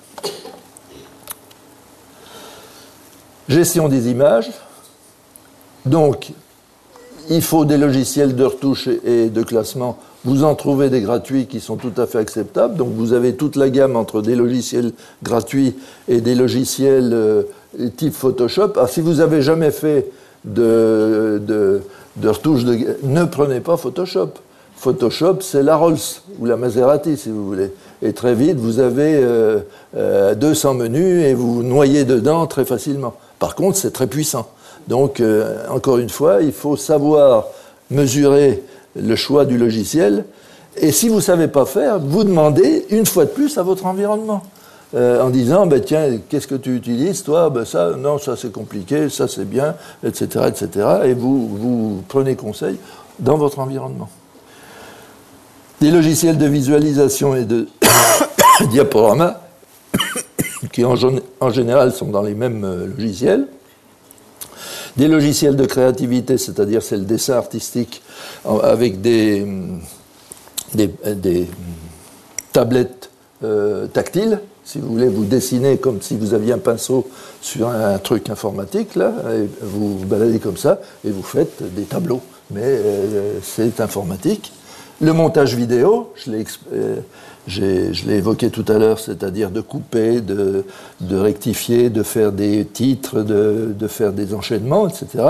Gestion des images. Donc, il faut des logiciels de retouche et de classement. Vous en trouvez des gratuits qui sont tout à fait acceptables. Donc, vous avez toute la gamme entre des logiciels gratuits et des logiciels type Photoshop. Alors, si vous n'avez jamais fait de retouche, ne prenez pas Photoshop. Photoshop, c'est la Rolls ou la Maserati, si vous voulez. Et très vite, vous avez 200 menus et vous noyez dedans très facilement. Par contre, c'est très puissant. Donc, encore une fois, il faut savoir mesurer le choix du logiciel. Et si vous ne savez pas faire, vous demandez une fois de plus à votre environnement. En disant, tiens, qu'est-ce que tu utilises, toi? Ça, non, ça c'est compliqué, ça c'est bien, etc., etc. Et vous prenez conseil dans votre environnement. Des logiciels de visualisation et de diaporama, qui en général sont dans les mêmes logiciels. Des logiciels de créativité, c'est-à-dire c'est le dessin artistique avec des tablettes tactiles. Si vous voulez, vous dessinez comme si vous aviez un pinceau sur un truc informatique, là, et vous baladez comme ça, et vous faites des tableaux. Mais c'est informatique. Le montage vidéo, je l'ai évoqué tout à l'heure, c'est-à-dire de couper, de rectifier, de faire des titres, de faire des enchaînements, etc.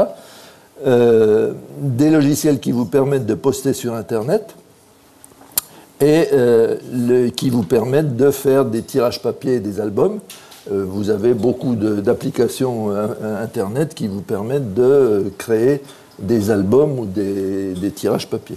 Des logiciels qui vous permettent de poster sur Internet et qui vous permettent de faire des tirages papier et des albums. Vous avez beaucoup d'applications Internet qui vous permettent de créer des albums ou des tirages papier.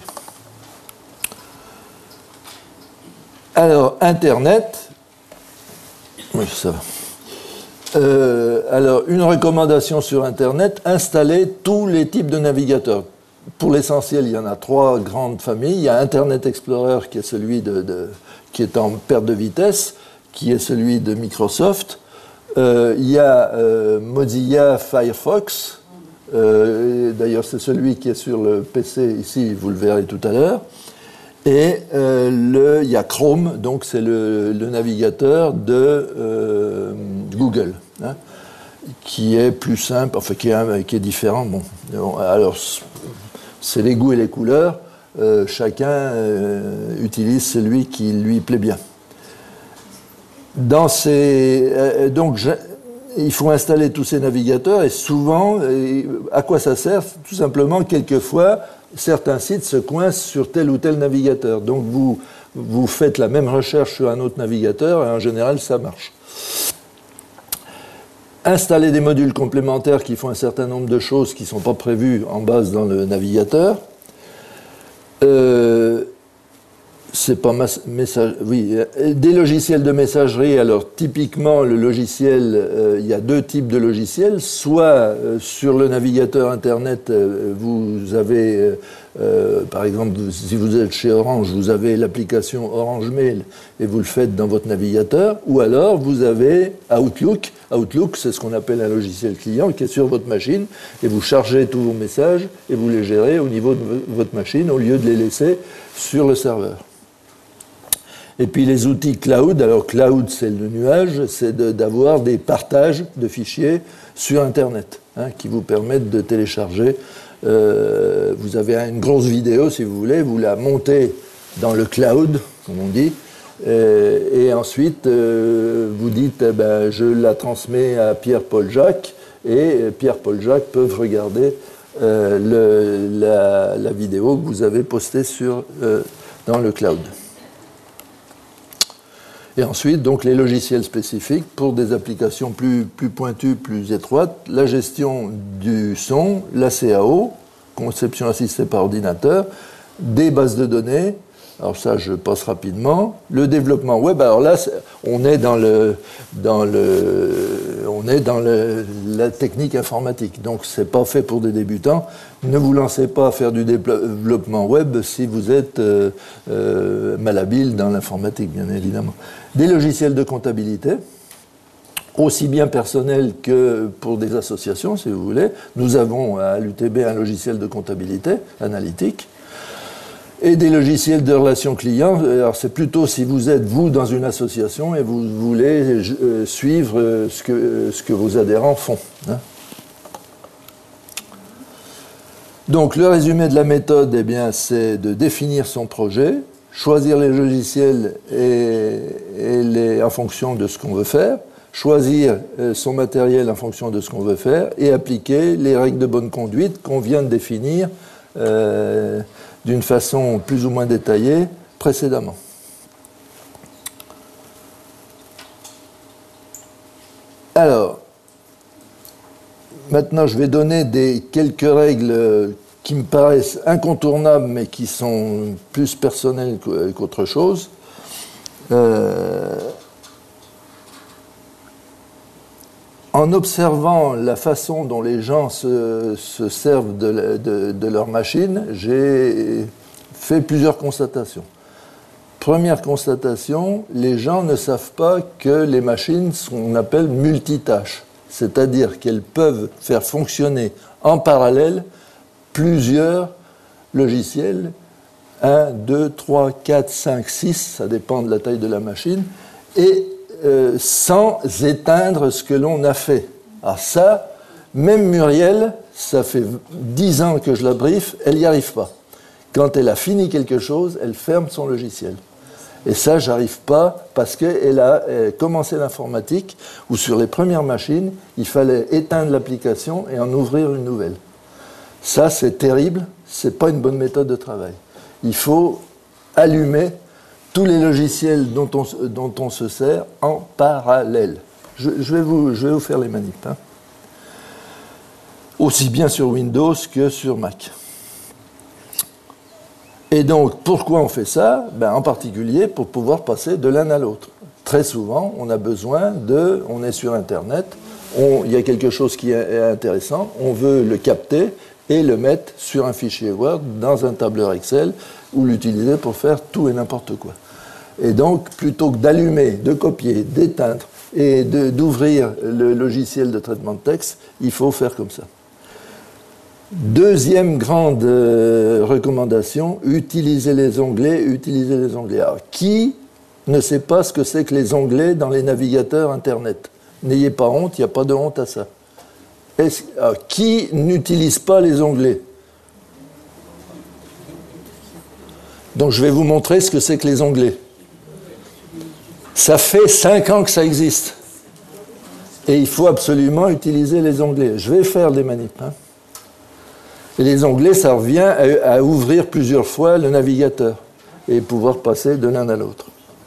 Alors, Internet, oui, ça va. Alors, une recommandation sur Internet, installez tous les types de navigateurs. Pour l'essentiel, il y en a 3 grandes familles. Il y a Internet Explorer, qui est celui qui est en perte de vitesse, qui est celui de Microsoft. Il y a Mozilla Firefox. D'ailleurs, c'est celui qui est sur le PC ici, vous le verrez tout à l'heure. Et il y a Chrome, donc c'est le navigateur de Google, hein, qui est plus simple, enfin qui est différent. Bon, alors, c'est les goûts et les couleurs. Chacun utilise celui qui lui plaît bien. Donc, il faut installer tous ces navigateurs et souvent, à quoi ça sert? Tout simplement, quelquefois, certains sites se coincent sur tel ou tel navigateur. Donc, vous faites la même recherche sur un autre navigateur et en général, ça marche. Installer des modules complémentaires qui font un certain nombre de choses qui ne sont pas prévues en base dans le navigateur. C'est pas message. Oui, des logiciels de messagerie. Alors typiquement, le logiciel, il y a 2 types de logiciels. Soit sur le navigateur Internet, vous avez, par exemple, si vous êtes chez Orange, vous avez l'application Orange Mail et vous le faites dans votre navigateur. Ou alors vous avez Outlook. Outlook, c'est ce qu'on appelle un logiciel client qui est sur votre machine et vous chargez tous vos messages et vous les gérez au niveau de votre machine au lieu de les laisser sur le serveur. Et puis les outils cloud, alors cloud c'est le nuage, c'est d'avoir des partages de fichiers sur Internet, hein, qui vous permettent de télécharger. Vous avez une grosse vidéo si vous voulez, vous la montez dans le cloud, comme on dit, et ensuite vous dites je la transmets à Pierre-Paul Jacques, et Pierre-Paul Jacques peuvent regarder la vidéo que vous avez postée dans le cloud. Et ensuite, donc, les logiciels spécifiques pour des applications plus pointues, plus étroites, la gestion du son, la CAO, conception assistée par ordinateur, des bases de données. Alors ça, je passe rapidement. Le développement web, alors là, on est dans la technique informatique. Donc, c'est pas fait pour des débutants. Ne vous lancez pas à faire du développement web si vous êtes malhabile dans l'informatique, bien évidemment. Des logiciels de comptabilité, aussi bien personnels que pour des associations, si vous voulez. Nous avons à l'UTB un logiciel de comptabilité analytique. Et des logiciels de relations clients. Alors c'est plutôt si vous êtes, vous, dans une association et vous voulez suivre ce que vos adhérents font. Hein. Donc le résumé de la méthode, eh bien, c'est de définir son projet, choisir les logiciels en fonction de ce qu'on veut faire, choisir son matériel en fonction de ce qu'on veut faire et appliquer les règles de bonne conduite qu'on vient de définir d'une façon plus ou moins détaillée précédemment. Alors, maintenant je vais donner quelques règles qui me paraissent incontournables mais qui sont plus personnelles qu'autre chose. En observant la façon dont les gens se servent de leur machine, j'ai fait plusieurs constatations. Première constatation, les gens ne savent pas que les machines sont ce qu'on appelle multitâches, c'est-à-dire qu'elles peuvent faire fonctionner en parallèle plusieurs logiciels, 1, 2, 3, 4, 5, 6, ça dépend de la taille de la machine, et sans éteindre ce que l'on a fait. Alors ça, même Muriel, ça fait 10 ans que je la briefe, elle n'y arrive pas. Quand elle a fini quelque chose, elle ferme son logiciel. Et ça, j'arrive pas parce qu'elle a commencé l'informatique où sur les premières machines, il fallait éteindre l'application et en ouvrir une nouvelle. Ça, c'est terrible, c'est pas une bonne méthode de travail. Il faut allumer tous les logiciels dont on se sert en parallèle. Je vais vous faire les manips. Hein. Aussi bien sur Windows que sur Mac. Et donc, pourquoi on fait ça ? En particulier pour pouvoir passer de l'un à l'autre. Très souvent, on a besoin on est sur Internet, il y a quelque chose qui est intéressant, on veut le capter et le mettre sur un fichier Word, dans un tableur Excel, ou l'utiliser pour faire tout et n'importe quoi. Et donc, plutôt que d'allumer, de copier, d'éteindre et d'ouvrir le logiciel de traitement de texte, il faut faire comme ça. Deuxième grande recommandation, utilisez les onglets, utilisez les onglets. Alors, qui ne sait pas ce que c'est que les onglets dans les navigateurs Internet ? N'ayez pas honte, il n'y a pas de honte à ça. Alors, qui n'utilise pas les onglets ? Donc je vais vous montrer ce que c'est que les onglets. Ça fait 5 ans que ça existe. Et il faut absolument utiliser les onglets. Je vais faire des manips. Hein. Et les onglets, ça revient à ouvrir plusieurs fois le navigateur et pouvoir passer de l'un à l'autre.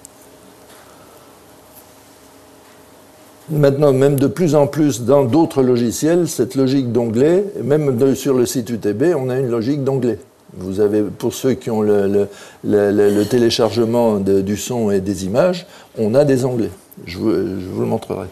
Maintenant, même de plus en plus dans d'autres logiciels, cette logique d'onglet, même sur le site UTB, on a une logique d'onglet. Vous avez, pour ceux qui ont le téléchargement du son et des images, on a des onglets. Je vous le montrerai.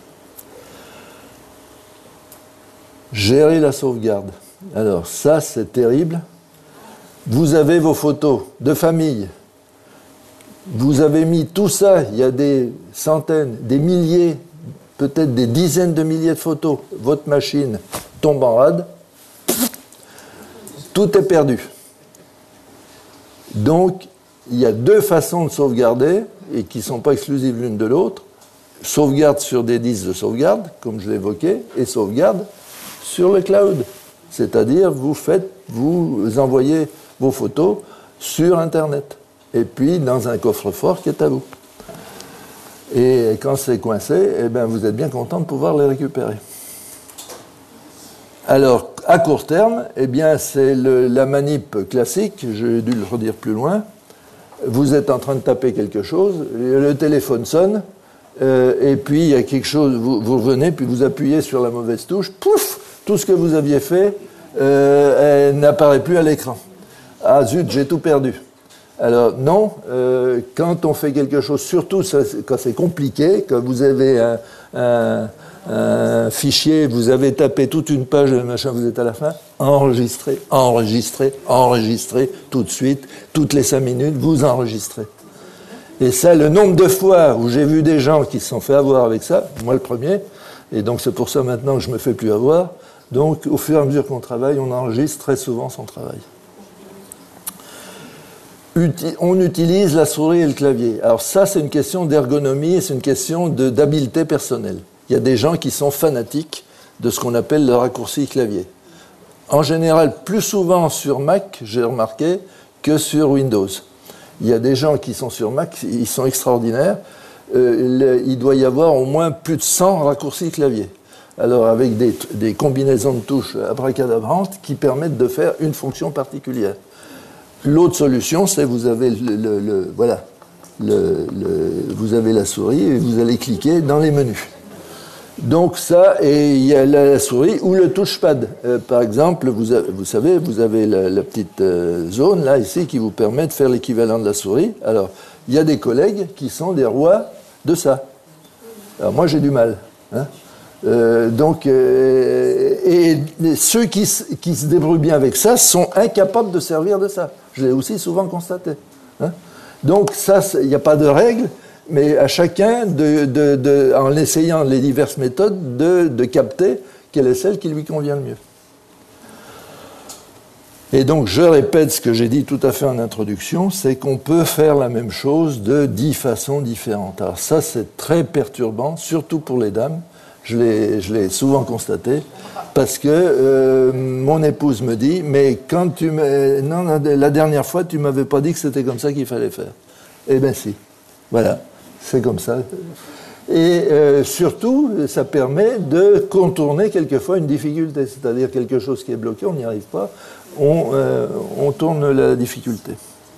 Gérer la sauvegarde. Alors ça, c'est terrible. Vous avez vos photos de famille. Vous avez mis tout ça, il y a des centaines, des milliers, peut-être des dizaines de milliers de photos. Votre machine tombe en rade. Tout est perdu. Donc, il y a 2 façons de sauvegarder, et qui ne sont pas exclusives l'une de l'autre. Sauvegarde sur des disques de sauvegarde, comme je l'évoquais, et sauvegarde sur le cloud. C'est-à-dire, vous envoyez vos photos sur Internet, et puis dans un coffre-fort qui est à vous. Et quand c'est coincé, eh bien, vous êtes bien content de pouvoir les récupérer. Alors, à court terme, eh bien, c'est la manip classique, j'ai dû le redire plus loin. Vous êtes en train de taper quelque chose, le téléphone sonne, et puis il y a quelque chose, vous revenez, puis vous appuyez sur la mauvaise touche, pouf, tout ce que vous aviez fait n'apparaît plus à l'écran. ah zut, j'ai tout perdu. Alors non, quand on fait quelque chose, surtout quand c'est compliqué, quand vous avez un fichier, vous avez tapé toute une page, machin, vous êtes à la fin, enregistrez, enregistrez, enregistrez, tout de suite, toutes les 5 minutes, vous enregistrez. Et ça, le nombre de fois où j'ai vu des gens qui se sont fait avoir avec ça, moi le premier, et donc c'est pour ça maintenant que je ne me fais plus avoir, donc au fur et à mesure qu'on travaille, on enregistre très souvent son travail. On utilise la souris et le clavier. Alors ça, c'est une question d'ergonomie et c'est une question d'habileté personnelle. Il y a des gens qui sont fanatiques de ce qu'on appelle le raccourci clavier. En général, plus souvent sur Mac, j'ai remarqué, que sur Windows. Il y a des gens qui sont sur Mac, ils sont extraordinaires. Il doit y avoir au moins plus de 100 raccourcis clavier. Alors avec des combinaisons de touches abracadabrantes qui permettent de faire une fonction particulière. L'autre solution, c'est vous avez vous avez la souris et vous allez cliquer dans les menus. Donc ça, et il y a la souris ou le touchpad. Par exemple, vous savez, vous avez la petite zone là ici qui vous permet de faire l'équivalent de la souris. Alors, il y a des collègues qui sont des rois de ça. Alors moi, j'ai du mal. Hein. Et ceux qui se débrouillent bien avec ça sont incapables de servir de ça. Je l'ai aussi souvent constaté. Hein. Donc ça, il n'y a pas de règle, mais à chacun, en essayant les diverses méthodes, de capter quelle est celle qui lui convient le mieux. Et donc, je répète ce que j'ai dit tout à fait en introduction, c'est qu'on peut faire la même chose de 10 façons différentes. Alors ça, c'est très perturbant, surtout pour les dames. Je l'ai souvent constaté, parce que mon épouse me dit, mais quand non, la dernière fois, tu m'avais pas dit que c'était comme ça qu'il fallait faire. Eh bien si, voilà, c'est comme ça. Et surtout, ça permet de contourner quelquefois une difficulté, c'est-à-dire quelque chose qui est bloqué, on n'y arrive pas, on tourne la difficulté.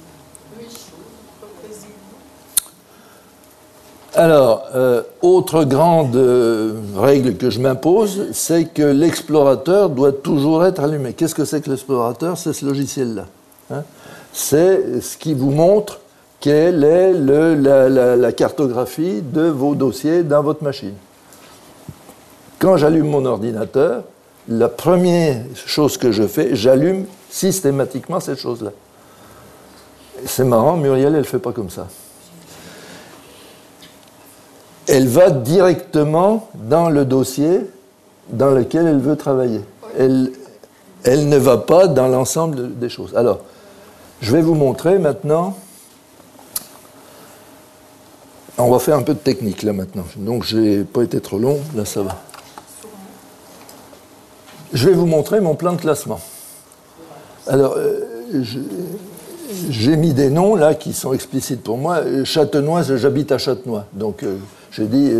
Alors, autre grande règle que je m'impose, c'est que l'explorateur doit toujours être allumé. Qu'est-ce que c'est que l'explorateur? C'est ce logiciel-là. Hein, c'est ce qui vous montre quelle est la cartographie de vos dossiers dans votre machine. Quand j'allume mon ordinateur, la première chose que je fais, j'allume systématiquement cette chose-là. C'est marrant, Muriel, elle ne fait pas comme ça. Elle va directement dans le dossier dans lequel elle veut travailler. Elle ne va pas dans l'ensemble des choses. Alors, je vais vous montrer maintenant. On va faire un peu de technique là maintenant. Donc, je n'ai pas été trop long. Là, ça va. Je vais vous montrer mon plan de classement. Alors, j'ai mis des noms là qui sont explicites pour moi. Châtenois, j'habite à Châtenois. Donc, j'ai dit,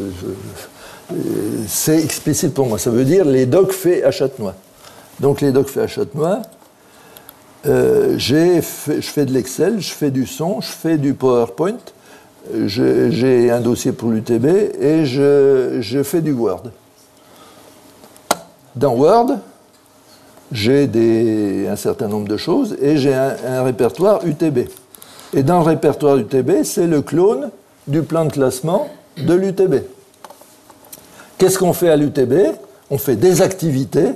c'est explicite pour moi. Ça veut dire les docs faits à Châtenois. Donc, les docs faits à Châtenois, je fais de l'Excel, je fais du son, je fais du PowerPoint, j'ai un dossier pour l'UTB et je fais du Word. Dans Word, j'ai un certain nombre de choses et j'ai un répertoire UTB. Et dans le répertoire UTB, c'est le clone du plan de classement de l'UTB. Qu'est-ce qu'on fait à l'UTB? On fait des activités,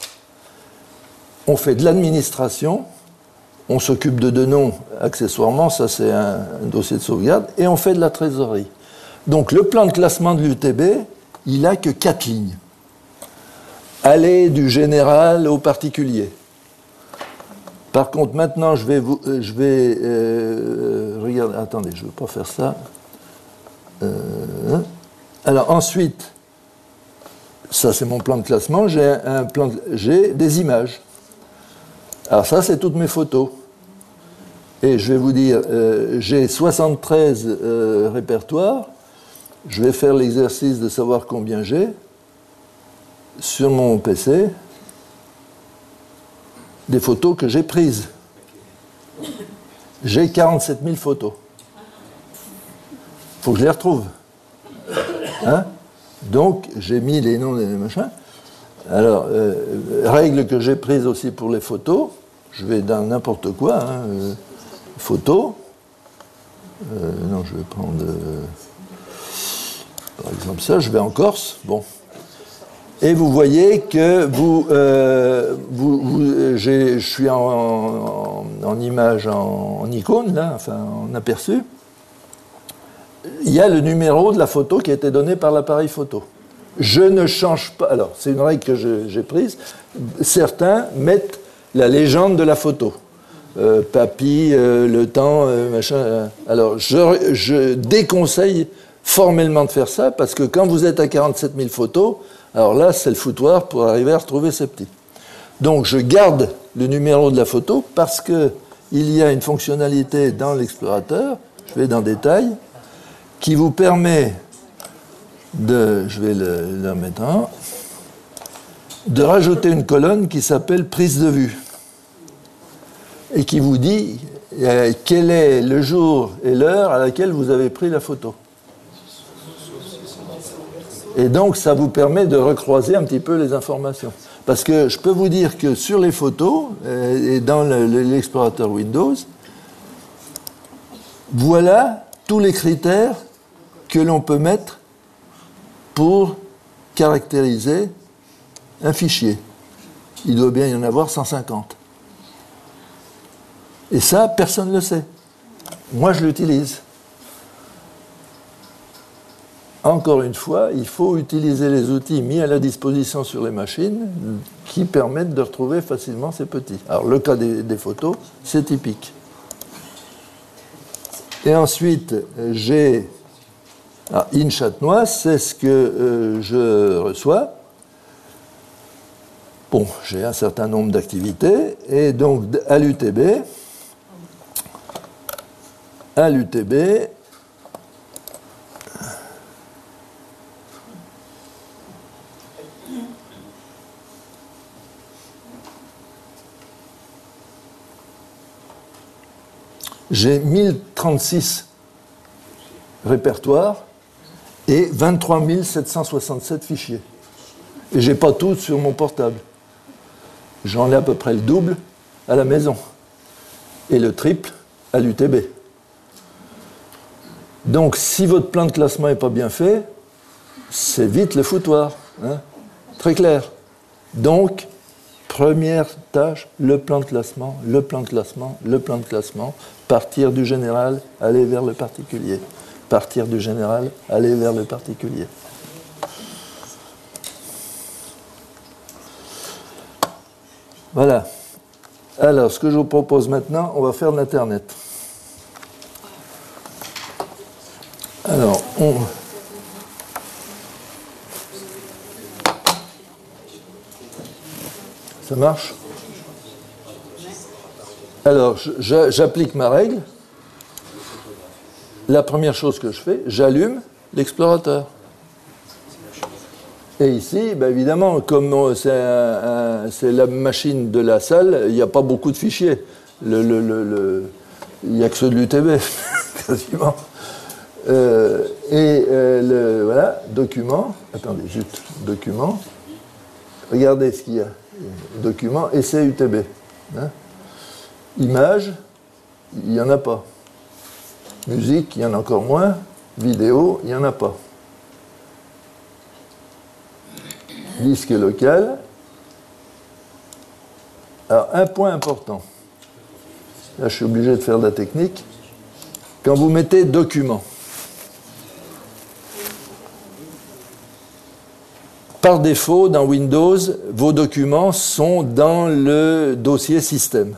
on fait de l'administration, on s'occupe de Denon accessoirement, ça c'est un dossier de sauvegarde, et on fait de la trésorerie. Donc le plan de classement de l'UTB, il n'a que 4 lignes. Aller du général au particulier. Par contre, maintenant, regardez, attendez, je ne veux pas faire ça. Alors ensuite, ça c'est mon plan de classement, j'ai des images. Alors ça, c'est toutes mes photos. Et je vais vous dire, j'ai 73 répertoires. Je vais faire l'exercice de savoir combien j'ai. Sur mon PC, des photos que j'ai prises. J'ai 47 000 photos. Il faut que je les retrouve. Hein? Donc, j'ai mis les noms des machins. Alors, règle que j'ai prise aussi pour les photos, je vais dans n'importe quoi, hein, photo. Non, je vais prendre, par exemple, ça, je vais en Corse, bon. Et vous voyez que je suis en image, en icône, là, enfin en aperçu. Il y a le numéro de la photo qui a été donné par l'appareil photo. Je ne change pas. Alors, c'est une règle que j'ai prise. Certains mettent la légende de la photo. Papy, le temps, machin. Alors, je déconseille formellement de faire ça parce que quand vous êtes à 47 000 photos, alors là, c'est le foutoir pour arriver à retrouver ces petits. Donc, je garde le numéro de la photo parce qu'il y a une fonctionnalité dans l'explorateur, je vais dans Détails, qui vous permet je vais le mettre en, de rajouter une colonne qui s'appelle prise de vue et qui vous dit quel est le jour et l'heure à laquelle vous avez pris la photo. Et donc, ça vous permet de recroiser un petit peu les informations. Parce que je peux vous dire que sur les photos, et dans l'explorateur Windows, voilà tous les critères que l'on peut mettre pour caractériser un fichier. Il doit bien y en avoir 150. Et ça, personne ne le sait. Moi, je l'utilise. Encore une fois, il faut utiliser les outils mis à la disposition sur les machines qui permettent de retrouver facilement ces petits. Alors, le cas des photos, c'est typique. Et ensuite, j'ai InChatNoise, c'est ce que je reçois. Bon, j'ai un certain nombre d'activités, et donc à l'UTB, j'ai 1036 répertoires et 23 767 fichiers. Et je n'ai pas tout sur mon portable. J'en ai à peu près le double à la maison et le triple à l'UTB. Donc, si votre plan de classement n'est pas bien fait, c'est vite le foutoir. Hein, très clair. Donc, première tâche, le plan de classement, le plan de classement, le plan de classement. Partir du général, aller vers le particulier. Partir du général, aller vers le particulier. Voilà. Alors, ce que je vous propose maintenant, on va faire de l'Internet. Alors, ça marche? Alors, j'applique ma règle. La première chose que je fais, j'allume l'explorateur. Et ici, ben évidemment, comme c'est la machine de la salle, il n'y a pas beaucoup de fichiers. Il n'y a que ceux de l'UTB, quasiment. Voilà, document. Attendez, zut, document. Regardez ce qu'il y a. Document, essai UTB. Hein. Image, il n'y en a pas. Musique, il y en a encore moins. Vidéo, il n'y en a pas. Disque local. Alors, un point important. Là, je suis obligé de faire de la technique. Quand vous mettez document, par défaut, dans Windows, vos documents sont dans le dossier système.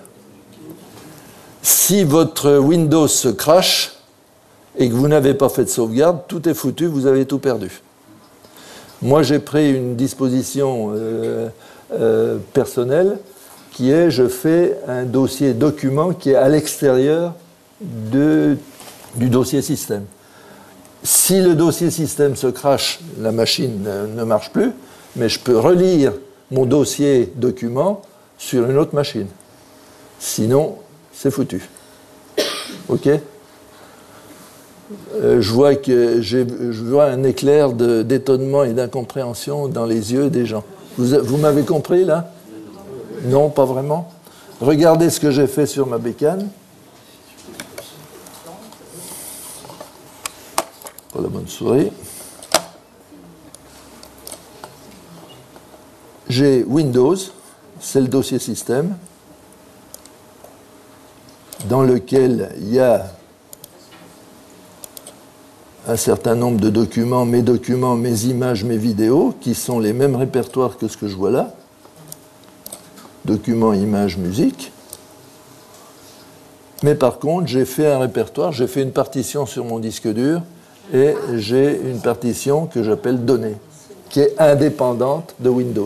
Si votre Windows se crache et que vous n'avez pas fait de sauvegarde, tout est foutu, vous avez tout perdu. Moi, j'ai pris une disposition personnelle qui est, je fais un dossier document qui est à l'extérieur du dossier système. Si le dossier système se crache, la machine ne marche plus, mais je peux relire mon dossier document sur une autre machine. Sinon, c'est foutu. OK ? Je vois un éclair d'étonnement et d'incompréhension dans les yeux des gens. Vous m'avez compris, là ? Non, pas vraiment ? regardez ce que j'ai fait sur ma bécane. Pas la bonne souris. J'ai Windows, c'est le dossier système, dans lequel il y a un certain nombre de documents, mes images, mes vidéos, qui sont les mêmes répertoires que ce que je vois là. Documents, images, musique. Mais par contre, j'ai fait un répertoire, j'ai fait une partition sur mon disque dur, et j'ai une partition que j'appelle données, qui est indépendante de Windows.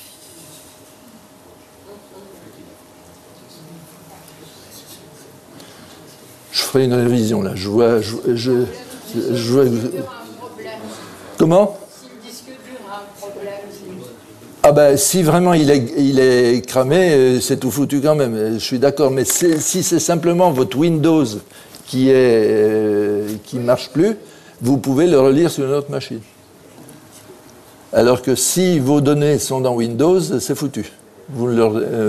Je ferai une révision là. Je vois. Comment? Si le disque dur a un problème. Ah ben, si vraiment il est cramé, c'est tout foutu quand même. Je suis d'accord. Mais si c'est simplement votre Windows qui marche plus, vous pouvez le relire sur une autre machine. Alors que si vos données sont dans Windows, c'est foutu. Vous ne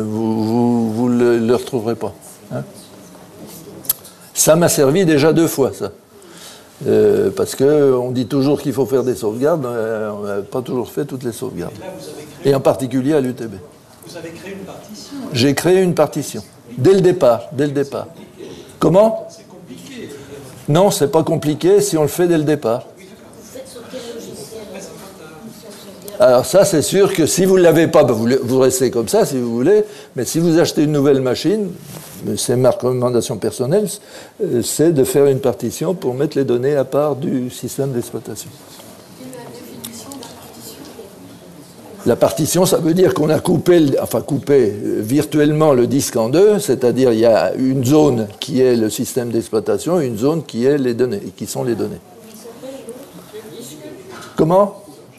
le retrouverez pas. Hein? Ça m'a servi déjà 2 fois, ça. Parce qu'on dit toujours qu'il faut faire des sauvegardes, on n'a pas toujours fait toutes les sauvegardes. Et en particulier à l'UTB. Vous avez créé une partition? J'ai créé une partition. Dès le départ. Comment? C'est compliqué. Non, c'est pas compliqué si on le fait dès le départ. Alors ça, c'est sûr que si vous ne l'avez pas, vous restez comme ça si vous voulez, mais si vous achetez une nouvelle machine, c'est ma recommandation personnelle, c'est de faire une partition pour mettre les données à part du système d'exploitation. La partition, ça veut dire qu'on a coupé virtuellement le disque en 2, c'est-à-dire il y a une zone qui est le système d'exploitation et une zone qui est les données, qui sont les données. Comment?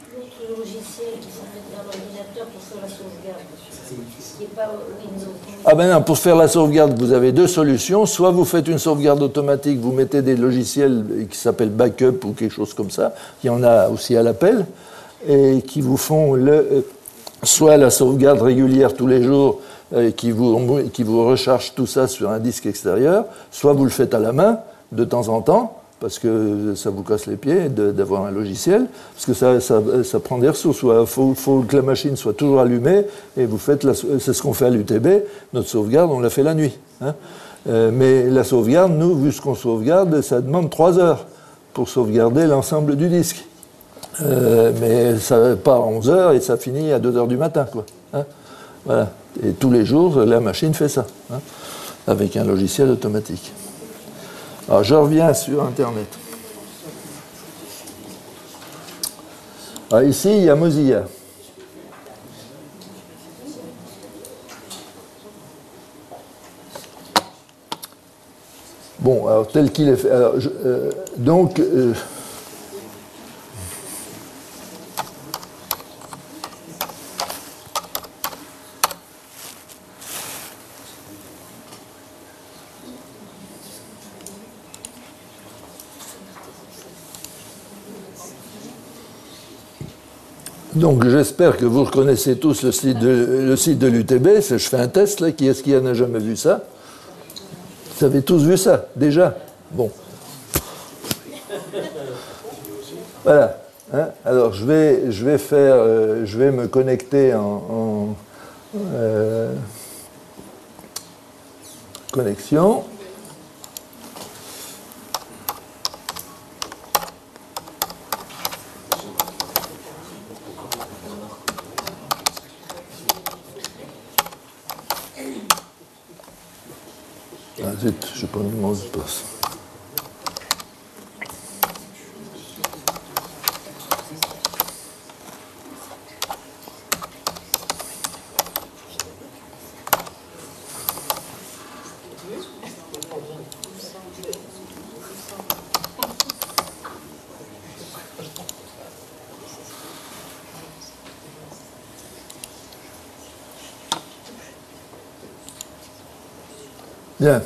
Ah ben non, pour faire la sauvegarde, vous avez 2 solutions. Soit vous faites une sauvegarde automatique, vous mettez des logiciels qui s'appellent backup ou quelque chose comme ça. Il y en a aussi à l'appel. Et qui vous font soit la sauvegarde régulière tous les jours, qui vous recharge tout ça sur un disque extérieur, soit vous le faites à la main de temps en temps, parce que ça vous casse les pieds d'avoir un logiciel, parce que ça prend des ressources. Il faut que la machine soit toujours allumée, et c'est ce qu'on fait à l'UTB. Notre sauvegarde, on la fait la nuit. Hein. Mais la sauvegarde, nous, vu ce qu'on sauvegarde, ça demande 3 heures pour sauvegarder l'ensemble du disque. Mais ça part à 11 heures et ça finit à 2 heures du matin, quoi. Hein, voilà. Et tous les jours, la machine fait ça, hein, avec un logiciel automatique. Alors, je reviens sur Internet. Alors, ici, il y a Mozilla. Bon, alors, tel qu'il est fait. Alors, donc, j'espère que vous reconnaissez tous le site de l'UTB. Je fais un test, là. Qui est-ce qui n'a jamais vu ça? Vous avez tous vu ça, déjà? Bon. Voilà. Hein? Alors, je vais me connecter en connexion. Ah zut, je n'ai pas mis mon mot de passe. Bien.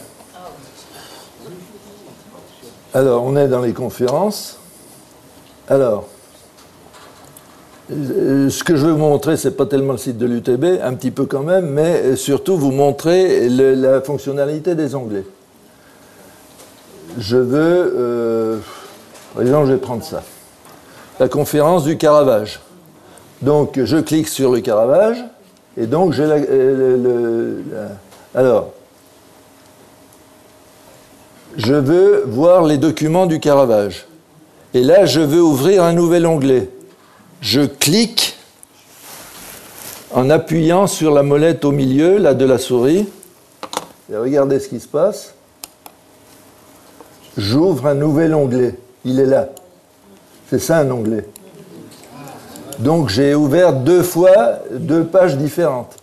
Alors, on est dans les conférences. Alors, Ce que je veux vous montrer, ce n'est pas tellement le site de l'UTB, un petit peu quand même, mais surtout vous montrer la fonctionnalité des onglets. Je veux, par exemple, je vais prendre ça. La conférence du Caravage. Donc, je clique sur le Caravage, et donc j'ai alors, je veux voir les documents du Caravage. Et là, je veux ouvrir un nouvel onglet. Je clique en appuyant sur la molette au milieu, là, de la souris. Et regardez ce qui se passe. J'ouvre un nouvel onglet. Il est là. C'est ça un onglet. Donc j'ai ouvert 2 fois 2 pages différentes.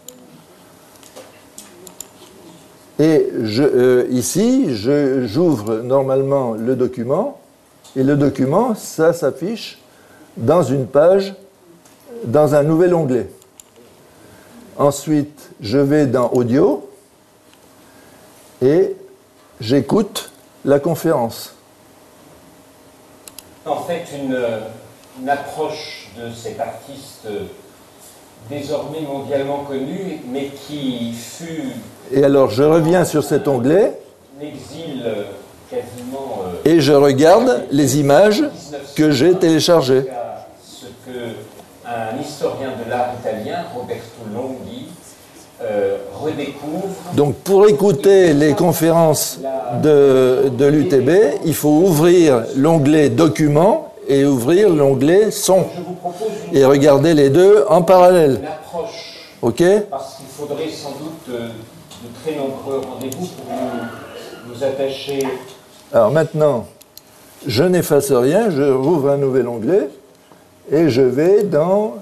Et ici, j'ouvre normalement le document. Et le document, ça s'affiche dans une page, dans un nouvel onglet. Ensuite, je vais dans Audio et j'écoute la conférence. En fait, une approche de cet artiste désormais mondialement connu, mais qui fut... Et alors, je reviens sur cet onglet. L'exil quasiment... Et je regarde les images que j'ai téléchargées. Ce qu'un historien de l'art italien, Roberto Longhi, redécouvre... Donc, pour écouter les conférences de l'UTB, il faut ouvrir l'onglet Documents et ouvrir l'onglet Son. Et regarder les deux en parallèle. OK ? Parce qu'il faudrait sans doute de très nombreux rendez-vous pour nous attacher. Alors maintenant, je n'efface rien, je rouvre un nouvel onglet et je vais dans...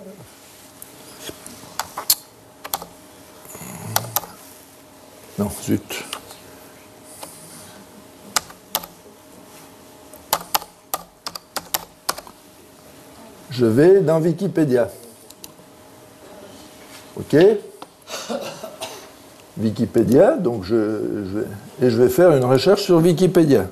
Non, zut. Je vais dans Wikipédia. OK ? Wikipédia, donc je vais faire une recherche sur Wikipédia.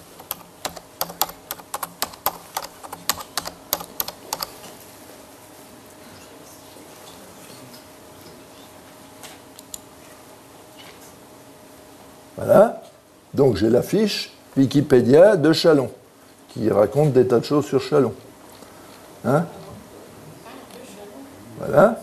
Voilà. Donc j'ai la fiche Wikipédia de Chalon, qui raconte des tas de choses sur Chalon. Hein? Voilà.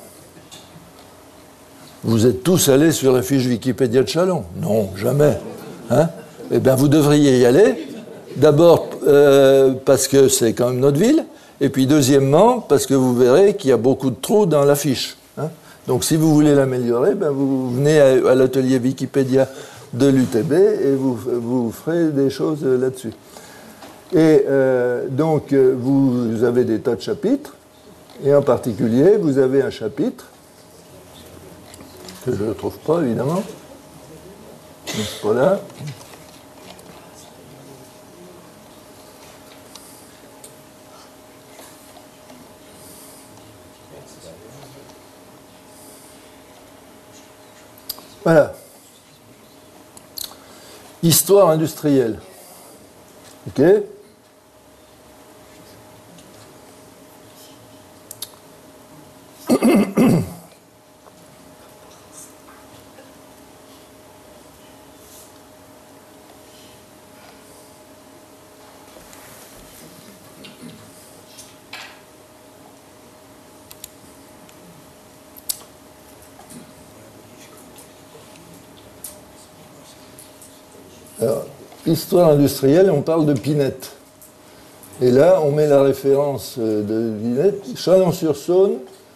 Vous êtes tous allés sur la fiche Wikipédia de Chalon? Non, jamais. Hein? Eh bien, vous devriez y aller. D'abord, parce que c'est quand même notre ville. Et puis, deuxièmement, parce que vous verrez qu'il y a beaucoup de trous dans la fiche. Hein? Donc, si vous voulez l'améliorer, ben, vous venez à l'atelier Wikipédia de l'UTB et vous ferez des choses là-dessus. Et donc, vous avez des tas de chapitres. Et en particulier, vous avez un chapitre que je ne trouve pas, évidemment. C'est pas là. Voilà. Histoire industrielle. OK ? Alors, histoire industrielle, on parle de Pinette. Et là, on met la référence de Pinette. Chalon-sur-Saône,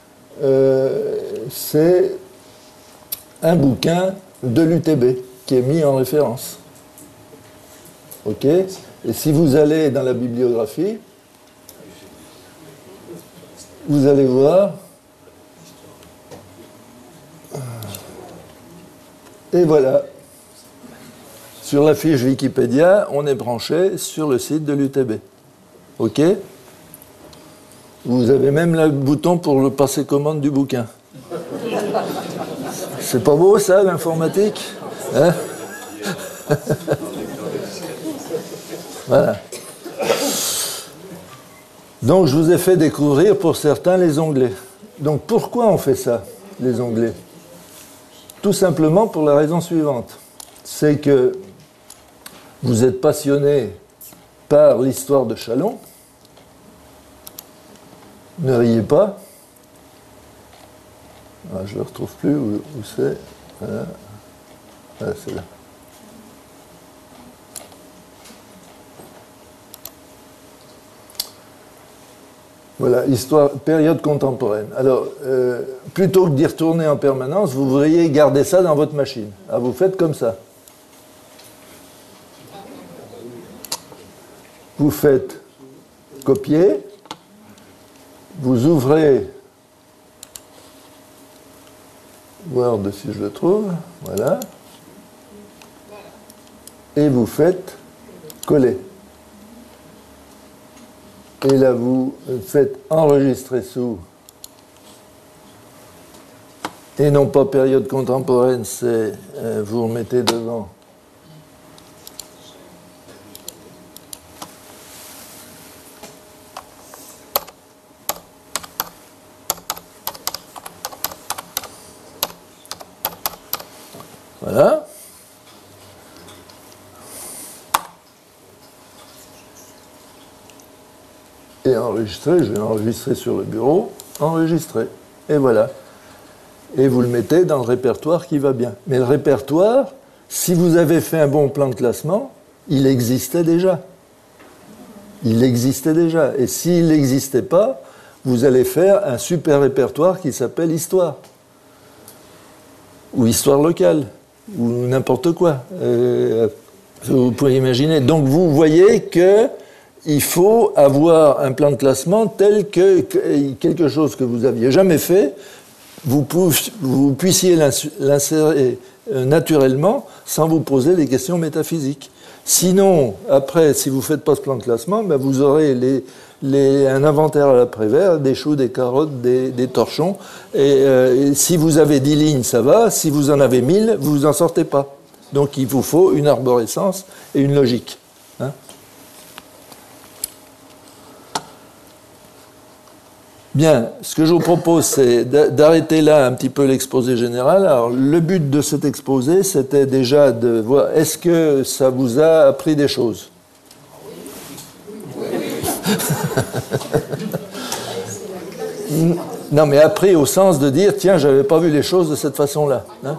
c'est un bouquin de l'UTB qui est mis en référence. OK ? Et si vous allez dans la bibliographie, vous allez voir. Et voilà. Sur la fiche Wikipédia, on est branché sur le site de l'UTB. OK ? Vous avez même le bouton pour le passer commande du bouquin. C'est pas beau, ça, l'informatique ? Hein ? Voilà. Donc, je vous ai fait découvrir, pour certains, les onglets. Donc, pourquoi on fait ça, les onglets? Tout simplement pour la raison suivante. C'est que vous êtes passionné par l'histoire de Châlons. Ne riez pas. Ah, je ne le retrouve plus. Où c'est? Voilà. Ah, c'est là. Voilà, histoire, période contemporaine. Alors, plutôt que d'y retourner en permanence, vous voudriez garder ça dans votre machine. Ah, vous faites comme ça. Vous faites copier, vous ouvrez Word si je le trouve, voilà, et vous faites coller. Et là, vous faites enregistrer sous, et non pas période contemporaine, c'est vous remettez devant. Voilà. Et enregistrer, je vais enregistrer sur le bureau, enregistrer. Et voilà. Et vous le mettez dans le répertoire qui va bien. Mais le répertoire, si vous avez fait un bon plan de classement, il existait déjà. Il existait déjà. Et s'il n'existait pas, vous allez faire un super répertoire qui s'appelle Histoire. Ou Histoire locale. Ou n'importe quoi. Vous pouvez imaginer. Donc vous voyez qu'il faut avoir un plan de classement tel que quelque chose que vous n'aviez jamais fait, vous puissiez l'insérer naturellement sans vous poser des questions métaphysiques. Sinon, après, si vous ne faites pas ce plan de classement, ben vous aurez un inventaire à l'après-vert, des choux, des carottes, des torchons. Et si vous avez 10 lignes, ça va. Si vous en avez 1000, vous n'en sortez pas. Donc il vous faut une arborescence et une logique. Hein? Bien, ce que je vous propose, c'est d'arrêter là un petit peu l'exposé général. Alors, le but de cet exposé, c'était déjà de voir, est-ce que ça vous a appris des choses? Non, mais appris au sens de dire, tiens, j'avais pas vu les choses de cette façon-là. Hein?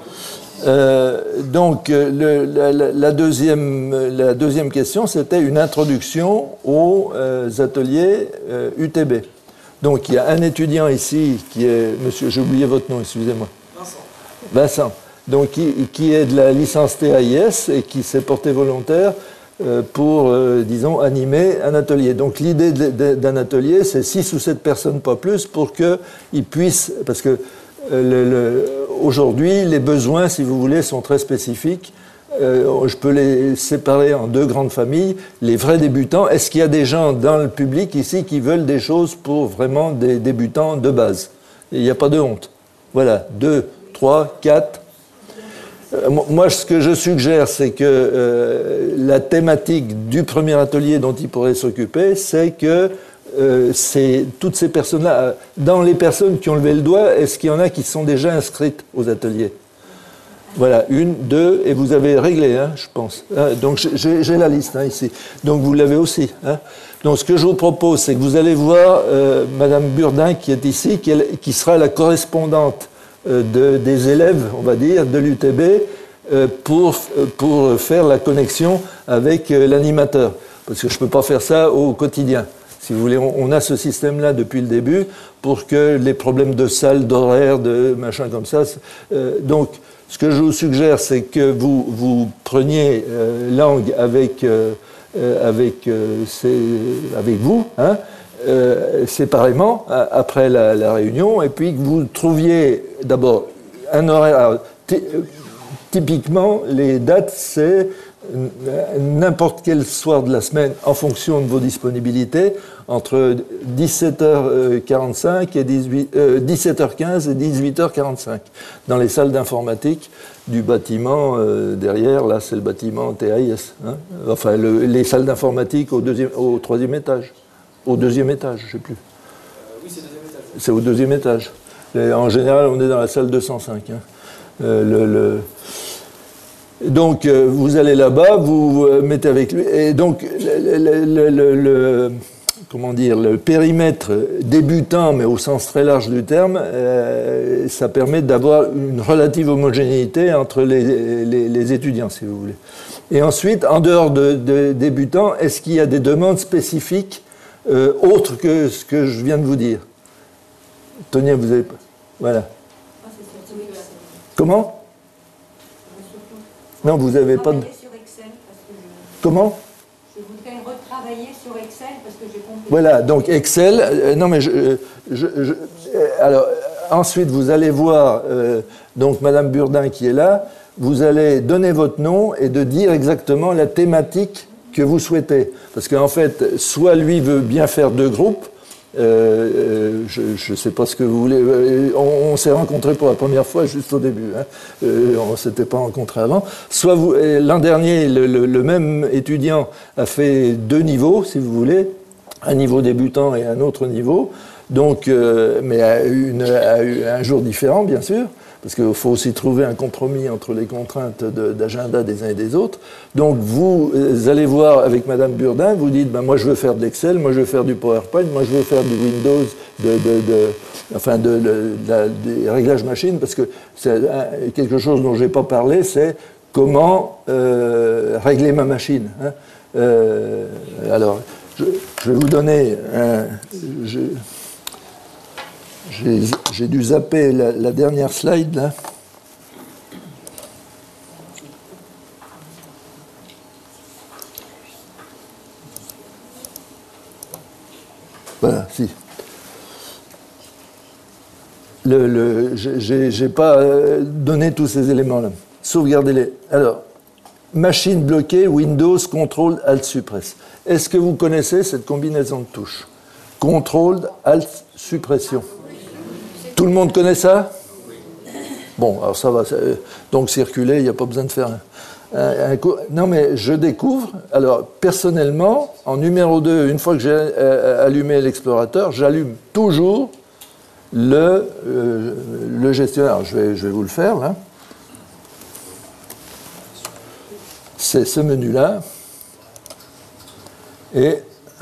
Donc, la deuxième question, c'était une introduction aux ateliers UTB. Donc, il y a un étudiant ici qui est, monsieur, j'ai oublié votre nom, excusez-moi. Vincent. Donc, qui est de la licence TAIS et qui s'est porté volontaire pour, disons, animer un atelier. Donc, l'idée d'un atelier, c'est 6 ou 7 personnes, pas plus, pour qu'ils puissent, parce que aujourd'hui, les besoins, si vous voulez, sont très spécifiques. Je peux les séparer en 2 grandes familles. Les vrais débutants, est-ce qu'il y a des gens dans le public ici qui veulent des choses pour vraiment des débutants de base? Il n'y a pas de honte. Voilà, 2, 3, 4. Moi, ce que je suggère, c'est que la thématique du premier atelier dont il pourrait s'occuper, c'est que toutes ces personnes-là, dans les personnes qui ont levé le doigt, est-ce qu'il y en a qui sont déjà inscrites aux ateliers? Voilà, 1, 2, et vous avez réglé, hein, je pense. Donc j'ai la liste hein, ici. Donc vous l'avez aussi. Hein. Donc ce que je vous propose, c'est que vous allez voir Madame Burdin qui est ici, qui sera la correspondante des élèves, on va dire, de l'UTB pour faire la connexion avec l'animateur. Parce que je ne peux pas faire ça au quotidien. Si vous voulez, on a ce système-là depuis le début pour que les problèmes de salle, d'horaire, de machin comme ça. Donc, ce que je vous suggère, c'est que vous preniez langue avec vous, hein, séparément, après la réunion, et puis que vous trouviez d'abord un horaire. Alors, typiquement, les dates, c'est n'importe quel soir de la semaine, en fonction de vos disponibilités, entre 17h45 et 17h15 et 18h45, dans les salles d'informatique du bâtiment derrière. Là, c'est le bâtiment TAIS. Hein, enfin, les salles d'informatique au 3e étage. Au deuxième étage, je ne sais plus. Oui, c'est le deuxième étage. C'est au deuxième étage. Et en général, on est dans la salle 205. Hein. Donc, vous allez là-bas, vous vous mettez avec lui. Et donc, comment dire, le périmètre débutant, mais au sens très large du terme, ça permet d'avoir une relative homogénéité entre les étudiants, si vous voulez. Et ensuite, en dehors de débutants, est-ce qu'il y a des demandes spécifiques autres que ce que je viens de vous dire? Tonia, vous avez... Voilà. Comment? Non, vous n'avez pas de... Comment? Je voudrais retravailler sur Excel parce que j'ai compris. Voilà, donc Excel. Non, mais alors, ensuite, vous allez voir donc Madame Burdin qui est là. Vous allez donner votre nom et de dire exactement la thématique que vous souhaitez. Parce qu'en fait, soit lui veut bien faire 2 groupes. Je ne sais pas ce que vous voulez. On s'est rencontrés pour la première fois juste au début. Hein. On ne s'était pas rencontrés avant. Soit l'an dernier, le même étudiant a fait 2 niveaux, si vous voulez, un niveau débutant et un autre niveau. Donc, mais à un jour différent, bien sûr. Parce qu'il faut aussi trouver un compromis entre les contraintes d'agenda des uns et des autres. Donc, vous allez voir avec Madame Burdin, vous dites, ben, moi je veux faire de l'Excel, moi je veux faire du PowerPoint, moi je veux faire du Windows, des réglages machines, parce que c'est quelque chose dont je n'ai pas parlé, c'est comment régler ma machine. Hein. Alors, je vais vous donner... J'ai dû zapper la dernière slide, là. Voilà, si. J'ai pas donné tous ces éléments-là. Sauvegardez-les. Alors, machine bloquée, Windows, Control, Alt, Suppress. Est-ce que vous connaissez cette combinaison de touches? Control, Alt, Suppression. Tout le monde connaît ça? Bon, alors ça va. Donc circuler, il n'y a pas besoin de faire un cours. Non, mais je découvre. Alors, personnellement, en numéro 2, une fois que j'ai allumé l'explorateur, j'allume toujours le gestionnaire. Alors, je vais vous le faire, là. C'est ce menu-là. Et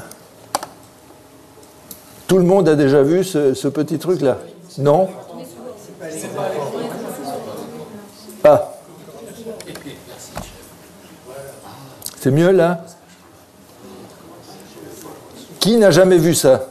tout le monde a déjà vu ce petit truc-là? Non? Ah. C'est mieux là? Qui n'a jamais vu ça?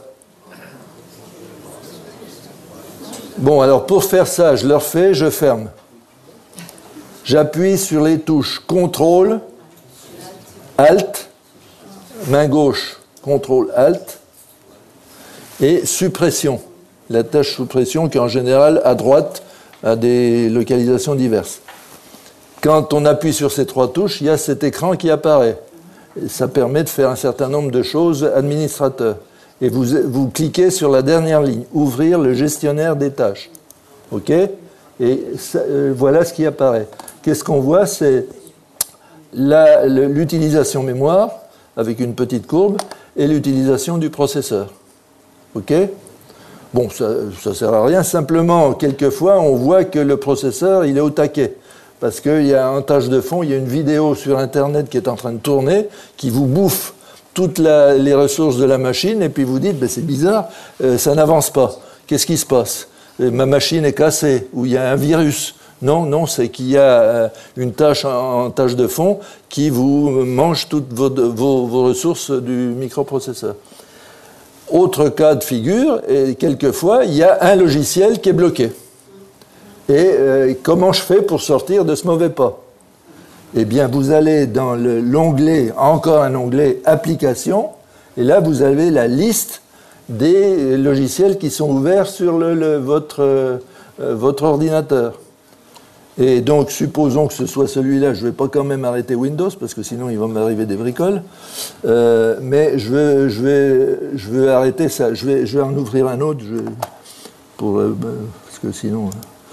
Bon, alors pour faire ça, je le refais, je ferme. J'appuie sur les touches CTRL, ALT, main gauche, CTRL, ALT, et suppression. La tâche suppression qui en général à droite a des localisations diverses. Quand on appuie sur ces 3 touches, il y a cet écran qui apparaît. Et ça permet de faire un certain nombre de choses administrateur. Et vous cliquez sur la dernière ligne, ouvrir le gestionnaire des tâches. OK? Et voilà ce qui apparaît. Qu'est-ce qu'on voit? C'est l'utilisation mémoire avec une petite courbe et l'utilisation du processeur. OK? Bon, ça ne sert à rien. Simplement, quelquefois, on voit que le processeur, il est au taquet. Parce qu'il y a en tâche de fond, il y a une vidéo sur Internet qui est en train de tourner, qui vous bouffe toutes les ressources de la machine, et puis vous dites, ben, c'est bizarre, ça n'avance pas. Qu'est-ce qui se passe? Ma machine est cassée, ou il y a un virus. Non, c'est qu'il y a une tâche en tâche de fond qui vous mange toutes vos ressources du microprocesseur. Autre cas de figure, et quelquefois, il y a un logiciel qui est bloqué. Et comment je fais pour sortir de ce mauvais pas? Eh bien, vous allez dans l'onglet, encore un onglet Applications, et là, vous avez la liste des logiciels qui sont ouverts sur votre ordinateur. Et donc, supposons que ce soit celui-là, je ne vais pas quand même arrêter Windows, parce que sinon, il va m'arriver des bricoles. Mais je vais arrêter ça. Je vais en ouvrir un autre, parce que sinon...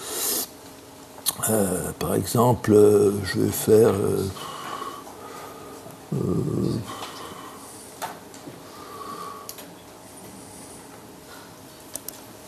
par exemple, je vais faire...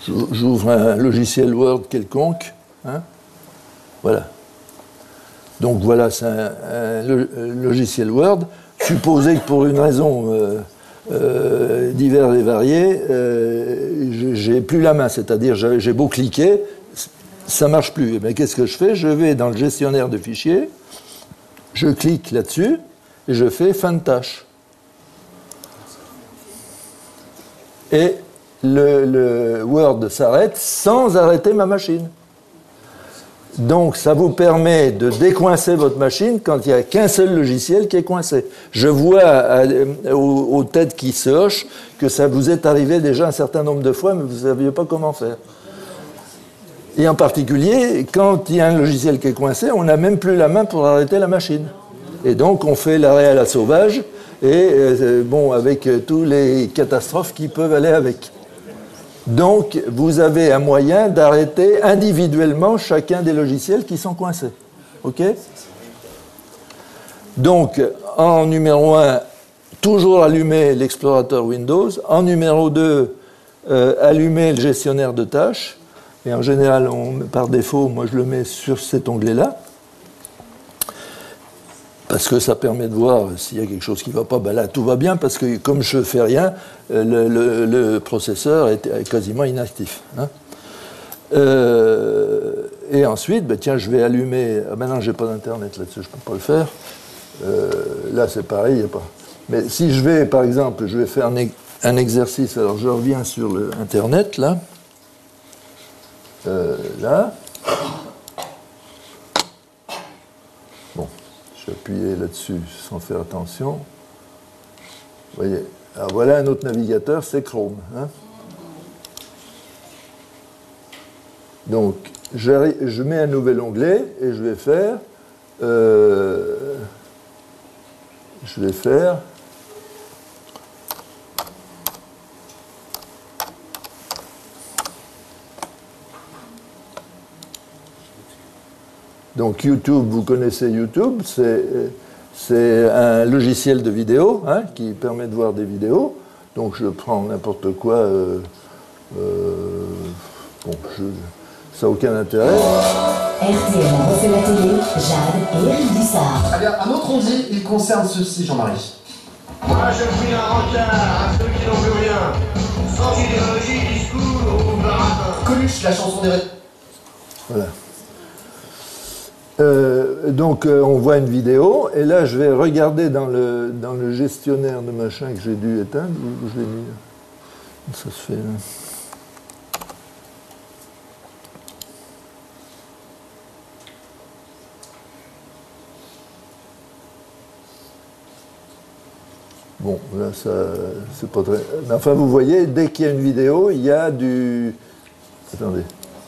J'ouvre un logiciel Word quelconque. Hein, voilà. Donc voilà, c'est un logiciel Word. Supposez que pour une raison diverse et variée, j'ai plus la main, c'est-à-dire j'ai beau cliquer, ça ne marche plus. Mais qu'est-ce que je fais? Je vais dans le gestionnaire de fichiers, je clique là-dessus et je fais fin de tâche. Et le Word s'arrête sans arrêter ma machine. Donc, ça vous permet de décoincer votre machine quand il n'y a qu'un seul logiciel qui est coincé. Je vois aux têtes qui se hochent que ça vous est arrivé déjà un certain nombre de fois, mais vous ne saviez pas comment faire. Et en particulier, quand il y a un logiciel qui est coincé, on n'a même plus la main pour arrêter la machine. Et donc, on fait l'arrêt à la sauvage, et bon, avec toutes les catastrophes qui peuvent aller avec. Donc, vous avez un moyen d'arrêter individuellement chacun des logiciels qui sont coincés. OK? Donc, en numéro 1, toujours allumer l'explorateur Windows. En numéro 2, allumer le gestionnaire de tâches. Et en général, par défaut, moi je le mets sur cet onglet-là. Parce que ça permet de voir s'il y a quelque chose qui ne va pas. Ben là, tout va bien, parce que comme je ne fais rien, le processeur est quasiment inactif. Hein. Et ensuite, ben tiens, je vais allumer... Ah, maintenant, je n'ai pas d'Internet là-dessus, je ne peux pas le faire. Là, c'est pareil, il n'y a pas... Mais si je vais, par exemple, je vais faire un exercice, alors je reviens sur l'Internet, là. Là. Bon. Je vais appuyer là-dessus sans faire attention. Vous voyez. Alors voilà un autre navigateur, c'est Chrome. Hein. Donc, je mets un nouvel onglet et je vais faire... Donc YouTube, vous connaissez YouTube, c'est un logiciel de vidéo hein, qui permet de voir des vidéos. Donc je prends n'importe quoi, bon, ça n'a aucun intérêt. RTL refait la télé, Jade et Eric Dussard. Allez, un autre on-dit, il concerne ceci, Jean-Marie. Moi je suis un rencard à ceux qui n'ont plus rien. Sans idéologie, discours ou baratin. Coluche, la chanson des... Voilà. Donc on voit une vidéo, et là je vais regarder dans le gestionnaire de machin que j'ai dû éteindre, où je l'ai mis. Ça se fait... Bon, là ça... c'est pas très... Mais enfin vous voyez, dès qu'il y a une vidéo, il y a du... Attendez.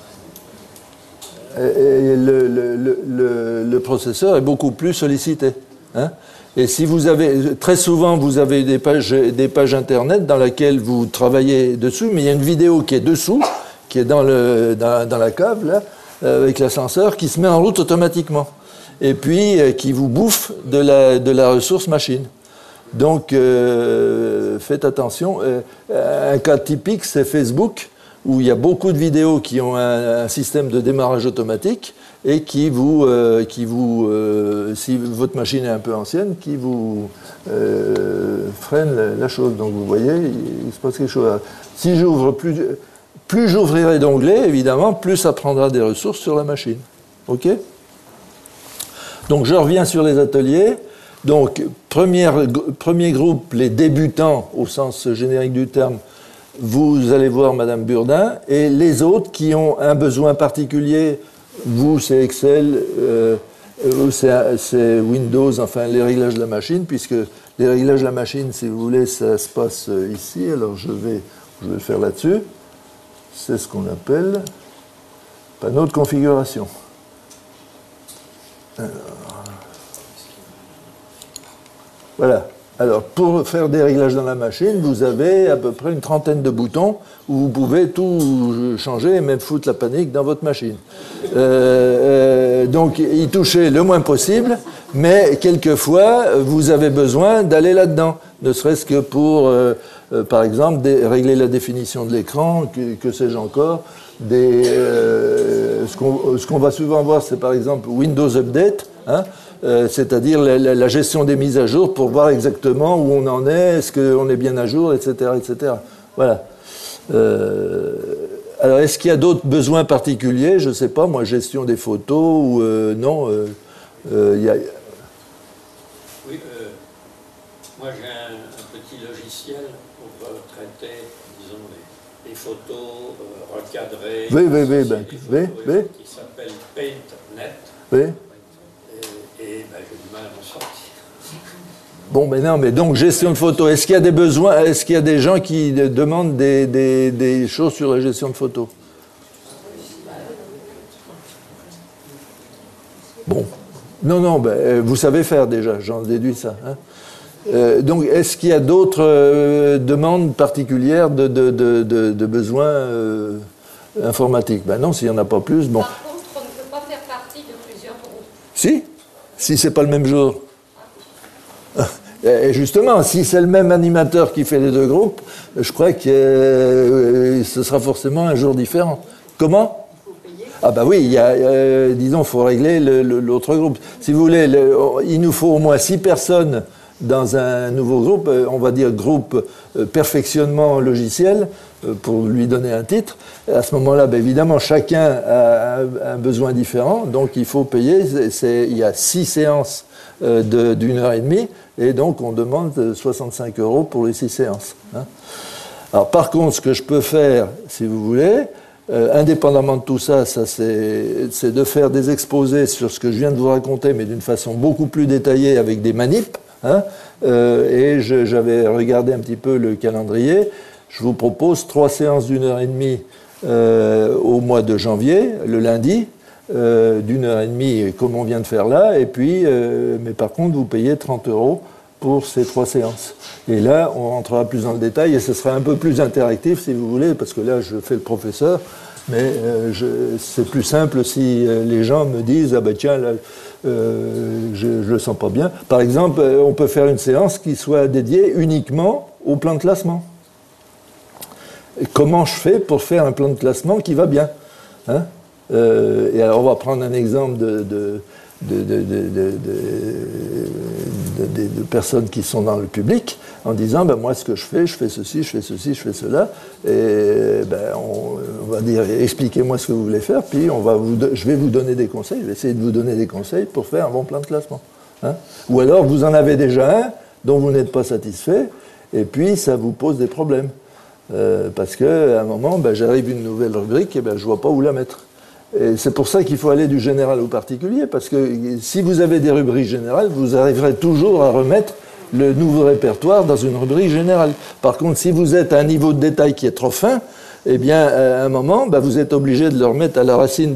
Et le processeur est beaucoup plus sollicité. Hein. Et si vous avez, très souvent, vous avez des pages Internet dans lesquelles vous travaillez dessus, mais il y a une vidéo qui est dessous, qui est dans la cave, là, avec l'ascenseur, qui se met en route automatiquement. Et puis, qui vous bouffe de la ressource machine. Donc, faites attention. Un cas typique, c'est Facebook, où il y a beaucoup de vidéos qui ont un système de démarrage automatique et qui vous si votre machine est un peu ancienne, qui vous freine la chose. Donc vous voyez, il se passe quelque chose. Si j'ouvre plus j'ouvrirai d'onglets, évidemment, plus ça prendra des ressources sur la machine. OK? Donc je reviens sur les ateliers. Donc premier groupe, les débutants au sens générique du terme. Vous allez voir Madame Burdin, et les autres qui ont un besoin particulier, vous c'est Excel, c'est Windows, enfin les réglages de la machine, puisque les réglages de la machine, si vous voulez, ça se passe ici, alors je vais le faire là-dessus. C'est ce qu'on appelle panneau de configuration. Alors, voilà. Alors, pour faire des réglages dans la machine, vous avez à peu près une trentaine de boutons où vous pouvez tout changer et même foutre la panique dans votre machine. Donc, y toucher le moins possible, mais quelquefois, vous avez besoin d'aller là-dedans. ne serait-ce que pour, par exemple, régler la définition de l'écran, que sais-je encore. Ce qu'on va souvent voir, c'est par exemple Windows Update, hein, c'est-à-dire la gestion des mises à jour pour voir exactement où on en est, est-ce qu'on est bien à jour, etc. etc. Voilà. Alors, est-ce qu'il y a d'autres besoins particuliers? Je ne sais pas, moi, gestion des photos ou non. Y a... Oui, moi j'ai un petit logiciel pour traiter, disons, les photos recadrées. Oui, qui s'appelle PaintNet. Oui. Et j'ai du mal à m'en sortir. Bon, mais non, mais donc gestion de photos. Est-ce qu'il y a des besoins? Est-ce qu'il y a des gens qui demandent des choses sur la gestion de photos? Bon. Non, ben, vous savez faire déjà, j'en déduis ça. Hein. Donc, est-ce qu'il y a d'autres demandes particulières de besoins informatiques? Ben non, s'il n'y en a pas plus, bon. Par contre, on ne peut pas faire partie de plusieurs groupes. Si c'est pas le même jour. Et justement, si c'est le même animateur qui fait les deux groupes, je crois que ce sera forcément un jour différent. Comment? Ah bah oui, disons, il faut régler l'autre groupe. Si vous voulez, il nous faut au moins 6 personnes dans un nouveau groupe, on va dire groupe perfectionnement logiciel, pour lui donner un titre. À ce moment-là, ben évidemment, chacun a un besoin différent, donc il faut payer. Il y a 6 séances d'1h30, et donc on demande 65 € pour les 6 séances. Hein. Alors par contre, ce que je peux faire, si vous voulez, indépendamment de tout ça, c'est de faire des exposés sur ce que je viens de vous raconter, mais d'une façon beaucoup plus détaillée avec des manips. Hein, et j'avais regardé un petit peu le calendrier. Je vous propose 3 séances d'1h30 au mois de janvier, le lundi, d'1h30 comme on vient de faire là, et puis, mais par contre, vous payez 30 € pour ces 3 séances. Et là, on rentrera plus dans le détail, et ce sera un peu plus interactif, si vous voulez, parce que là, je fais le professeur, mais c'est plus simple si les gens me disent « Ah ben tiens, là, je ne le sens pas bien ». Par exemple, on peut faire une séance qui soit dédiée uniquement au plan de classement. Et comment je fais pour faire un plan de classement qui va bien, hein? Et alors, on va prendre un exemple de personnes qui sont dans le public, en disant, ben, moi, ce que je fais ceci, je fais ceci, je fais cela, et ben, on va dire, expliquez-moi ce que vous voulez faire, puis je vais vous donner des conseils, je vais essayer de vous donner des conseils pour faire un bon plan de classement. Hein? Ou alors, vous en avez déjà un dont vous n'êtes pas satisfait, et puis ça vous pose des problèmes. Parce qu'à un moment, ben, j'arrive une nouvelle rubrique, et ben, je ne vois pas où la mettre. Et c'est pour ça qu'il faut aller du général au particulier, parce que si vous avez des rubriques générales, vous arriverez toujours à remettre le nouveau répertoire dans une rubrique générale. Par contre, si vous êtes à un niveau de détail qui est trop fin, eh bien, à un moment, ben, vous êtes obligé de le remettre à la racine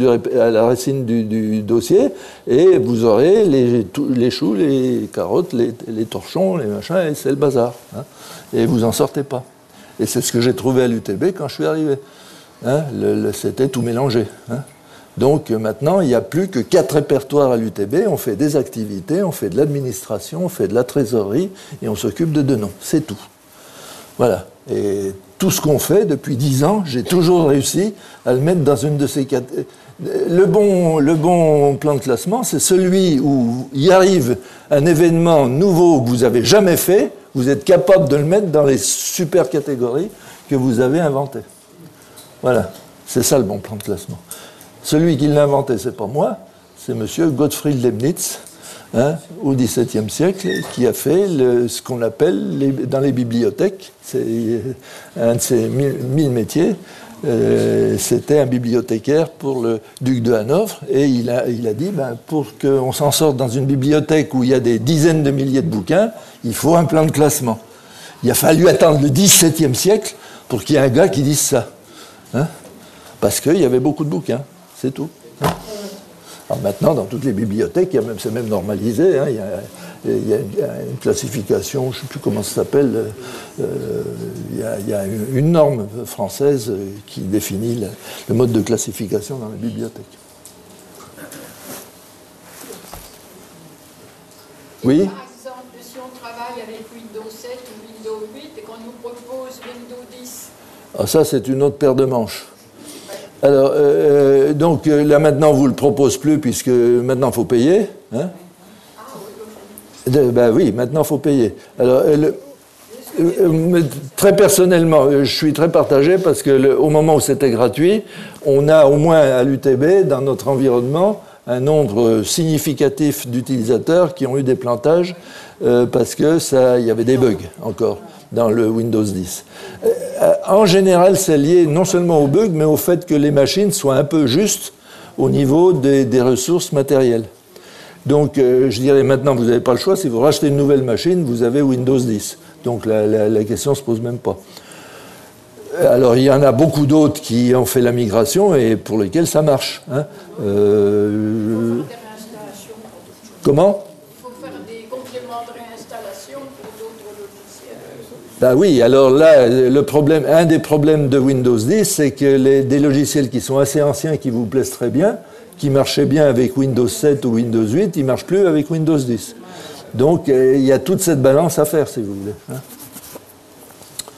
du dossier, et vous aurez les choux, les carottes, les torchons, les machins, et c'est le bazar. Hein, et vous n'en sortez pas. Et c'est ce que j'ai trouvé à l'UTB quand je suis arrivé. Hein, c'était tout mélangé. Hein. Donc maintenant, il n'y a plus que 4 répertoires à l'UTB. On fait des activités, on fait de l'administration, on fait de la trésorerie et on s'occupe de 2 noms. C'est tout. Voilà. Et tout ce qu'on fait depuis 10 ans, j'ai toujours réussi à le mettre dans une de ces 4. Le bon plan de classement, c'est celui où il arrive un événement nouveau que vous n'avez jamais fait. Vous êtes capable de le mettre dans les super catégories que vous avez inventées. Voilà, c'est ça le bon plan de classement. Celui qui l'a inventé, c'est pas moi, c'est monsieur Gottfried Leibniz, hein, au XVIIe siècle, qui a fait ce qu'on appelle dans les bibliothèques, c'est un de ses 1000 métiers, c'était un bibliothécaire pour le duc de Hanovre, et il a dit, ben, pour qu'on s'en sorte dans une bibliothèque où il y a des dizaines de milliers de bouquins, il faut un plan de classement. Il a fallu attendre le XVIIe siècle pour qu'il y ait un gars qui dise ça. Hein, parce qu'il y avait beaucoup de bouquins, c'est tout. Hein. Alors maintenant, dans toutes les bibliothèques, c'est même normalisé, hein, il y a une classification, je ne sais plus comment ça s'appelle, il y a une norme française qui définit le mode de classification dans les bibliothèques. Oui. Par exemple, que si on travaille avec Windows 7 ou Windows 8 et qu'on nous propose Windows 10. Ah, ça, c'est une autre paire de manches. Alors, donc là maintenant, on ne vous le propose plus puisque maintenant, il faut payer. Hein? Ben oui, maintenant, il faut payer. Alors, très personnellement, je suis très partagé parce que au moment où c'était gratuit, on a au moins à l'UTB, dans notre environnement, un nombre significatif d'utilisateurs qui ont eu des plantages parce que il y avait des bugs encore dans le Windows 10. En général, c'est lié non seulement aux bugs, mais au fait que les machines soient un peu justes au niveau des ressources matérielles. Donc, je dirais maintenant, vous n'avez pas le choix. Si vous rachetez une nouvelle machine, vous avez Windows 10. Donc, la question ne se pose même pas. Alors, il y en a beaucoup d'autres qui ont fait la migration et pour lesquels ça marche. Hein. Comment ? Il faut faire des compléments de réinstallation pour d'autres logiciels. Ben oui, alors là, un des problèmes de Windows 10, c'est que des logiciels qui sont assez anciens, qui vous plaisent très bien, qui marchaient bien avec Windows 7 ou Windows 8, ils ne marchent plus avec Windows 10. Donc, il y a toute cette balance à faire, si vous voulez. Hein. Oui ?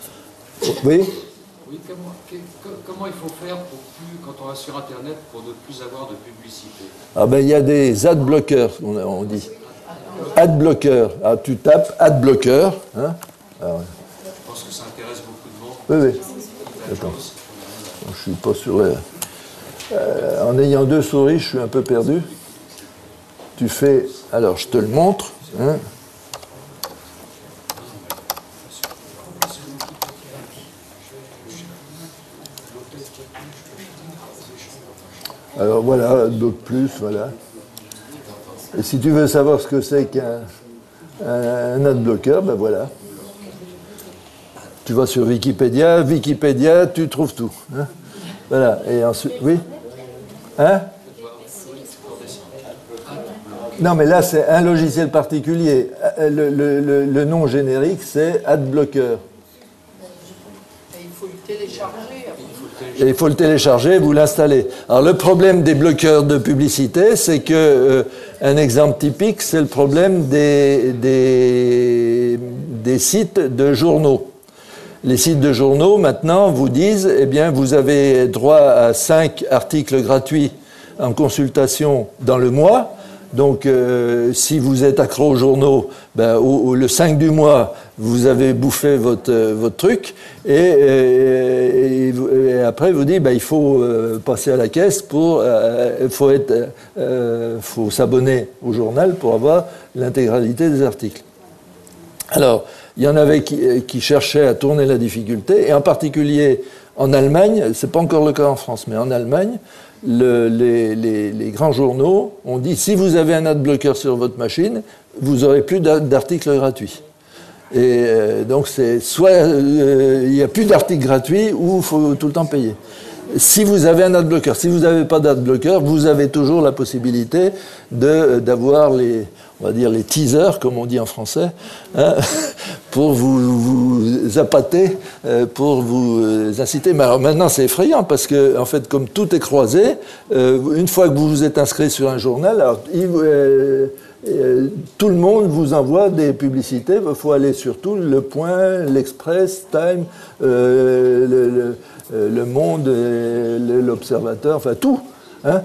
Oui, comment il faut faire quand on va sur Internet pour ne plus avoir de publicité? Ah ben, il y a des ad blockers, on dit. Ad blocker. Ah, tu tapes ad blocker. Hein. Alors, je pense que ça intéresse beaucoup de monde. Oui, oui. Attends. Je ne suis pas sur les... en ayant deux souris, je suis un peu perdu. Tu fais... Alors, je te le montre. Hein. Alors voilà, Adblock Plus, voilà. Et si tu veux savoir ce que c'est qu'un adblocker, ben voilà. Tu vas sur Wikipédia, tu trouves tout. Hein. Voilà, et ensuite... Oui ? Hein ? Non, mais là, c'est un logiciel particulier. Le nom générique, c'est Adblocker. Et il faut le télécharger. Et il faut le télécharger et vous l'installer. Alors, le problème des bloqueurs de publicité, c'est que, un exemple typique, c'est le problème des sites de journaux. Les sites de journaux, maintenant, vous disent, eh bien, vous avez droit à 5 articles gratuits en consultation dans le mois. Donc, si vous êtes accro aux journaux, ben, le 5 du mois, vous avez bouffé votre truc, et après, vous dites, ben, il faut passer à la caisse faut s'abonner au journal pour avoir l'intégralité des articles. Alors, il y en avait qui cherchaient à tourner la difficulté, et en particulier en Allemagne, c'est pas encore le cas en France, mais en Allemagne, les grands journaux ont dit, si vous avez un adblocker sur votre machine, vous n'aurez plus d'articles gratuits. Et donc, c'est soit il n'y a plus d'articles gratuits ou il faut tout le temps payer. Si vous avez un adblocker, si vous n'avez pas d'adblocker, vous avez toujours la possibilité d'avoir on va dire les teasers, comme on dit en français, hein, pour vous appâter, pour vous inciter. Mais alors maintenant, c'est effrayant parce que, en fait, comme tout est croisé, une fois que vous vous êtes inscrit sur un journal, alors, tout le monde vous envoie des publicités. Il faut aller sur tout, Le Point, l'Express, Time, Le Monde, l'Observateur, enfin tout. Hein,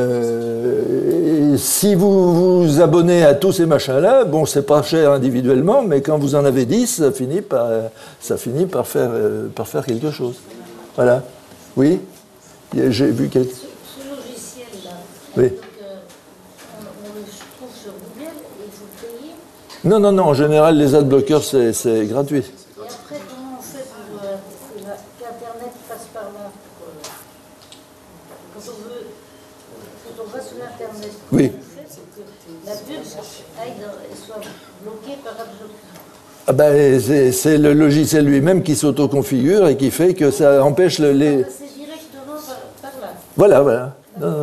si vous vous abonnez à tous ces machins-là, bon, c'est pas cher individuellement, mais quand vous en avez 10, ça finit par faire quelque chose. Voilà. Oui, j'ai vu quelque chose. Ce logiciel-là, oui. Donc, on le trouve sur Google et il faut payer. Non, en général, les adblockers, c'est gratuit. Et après, comment on fait pour qu'Internet passe par là Quand on va sur Internet, oui. on fait pour que la pub soit bloquée par adblocker. Ah ben, c'est le logiciel lui-même qui s'autoconfigure et qui fait que ça empêche les... C'est directement par là. Voilà. En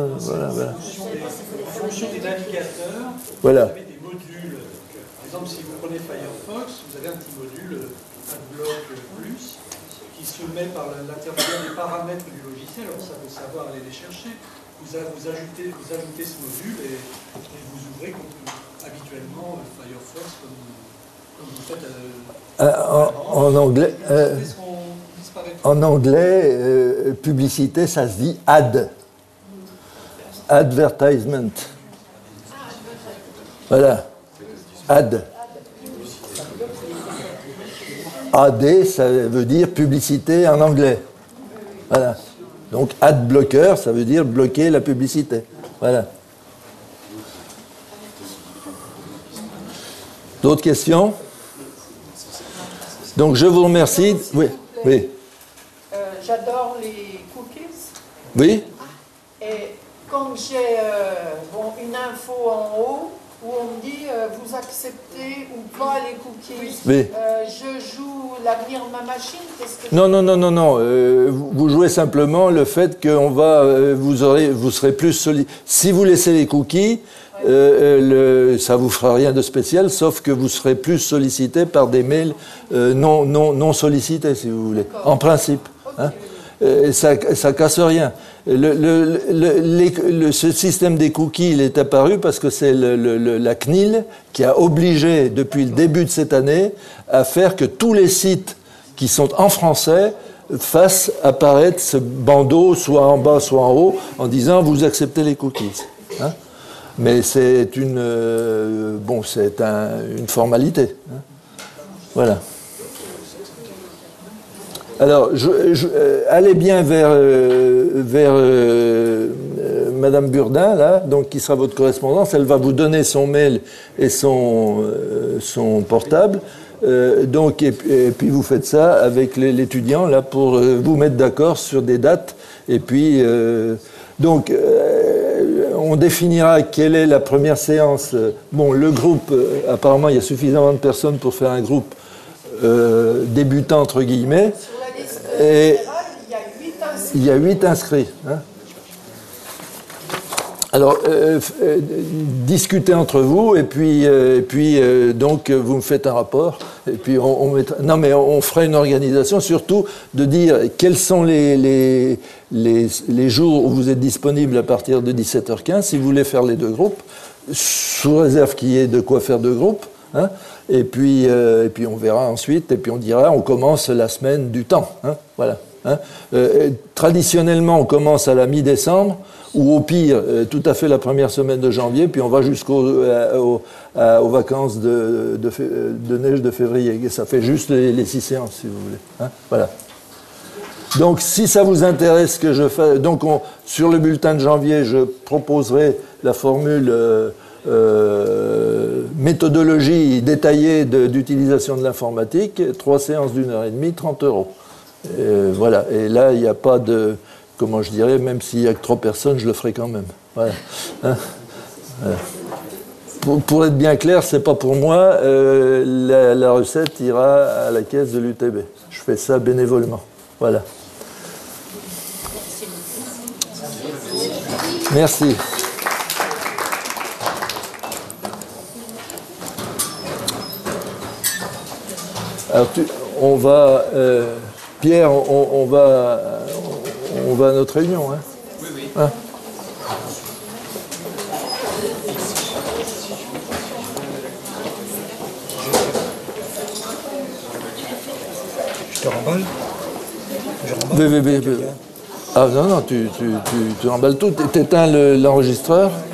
fonction des navigateurs, voilà. vous avez des modules. Par exemple, si vous prenez Firefox, vous avez un petit module Adblock Plus qui se met par l'intermédiaire des paramètres du logiciel. Alors ça veut savoir aller les chercher. Vous ajoutez ce module et vous ouvrez habituellement Firefox comme En anglais, publicité, ça se dit ad. Advertisement. Voilà. Ad. AD, ça veut dire publicité en anglais. Voilà. Donc, ad blocker, ça veut dire bloquer la publicité. Voilà. D'autres questions? Donc, je vous remercie. Oui, oui. J'adore les cookies. Oui? Et quand j'ai une info en haut où on me dit vous acceptez ou pas les cookies, oui. Je joue l'avenir de ma machine. Non. Vous jouez simplement le fait que vous serez plus sollicité. Si vous laissez les cookies, ça vous fera rien de spécial, sauf que vous serez plus sollicité par des mails non sollicités, si vous voulez. En principe. Hein. Ça casse rien. Ce système des cookies, il est apparu parce que c'est la CNIL qui a obligé, depuis le début de cette année, à faire que tous les sites qui sont en français fassent apparaître ce bandeau, soit en bas, soit en haut, en disant « vous acceptez les cookies hein ». Mais c'est une formalité. Hein. Voilà. Alors, allez bien vers Madame Burdin, là, donc qui sera votre correspondance. Elle va vous donner son mail et son portable. Et puis vous faites ça avec l'étudiant là pour vous mettre d'accord sur des dates. Et puis on définira quelle est la première séance. Bon, le groupe, apparemment, il y a suffisamment de personnes pour faire un groupe débutant entre guillemets. Et il y a 8 inscrits. Hein. Alors, discutez entre vous et puis donc vous me faites un rapport et puis on fera une organisation, surtout de dire quels sont les jours où vous êtes disponible à partir de 17h15 si vous voulez faire les 2 groupes, sous réserve qu'il y ait de quoi faire 2 groupes. Hein. Et puis on verra ensuite, et puis on dira, on commence la semaine du temps. Hein, voilà. Hein. Traditionnellement, on commence à la mi-décembre, ou au pire, tout à fait la première semaine de janvier, puis on va aux vacances de neige de février. Et ça fait juste les 6 séances, si vous voulez. Hein, voilà. Donc, si ça vous intéresse que je fasse... Donc, sur le bulletin de janvier, je proposerai la formule... méthodologie détaillée d'utilisation de l'informatique, 3 séances d'1h30, 30 €. Voilà. Et là, il n'y a pas de... Comment je dirais, même s'il n'y a que 3 personnes, je le ferai quand même. Voilà. Hein, voilà. Pour être bien clair, c'est pas pour moi. La recette ira à la caisse de l'UTB. Je fais ça bénévolement. Voilà. Merci. Alors, Pierre, on va à notre réunion. Hein. Oui. Hein. Je te remballe. Oui. Ah non, tu remballes tout. T'éteins l'enregistreur.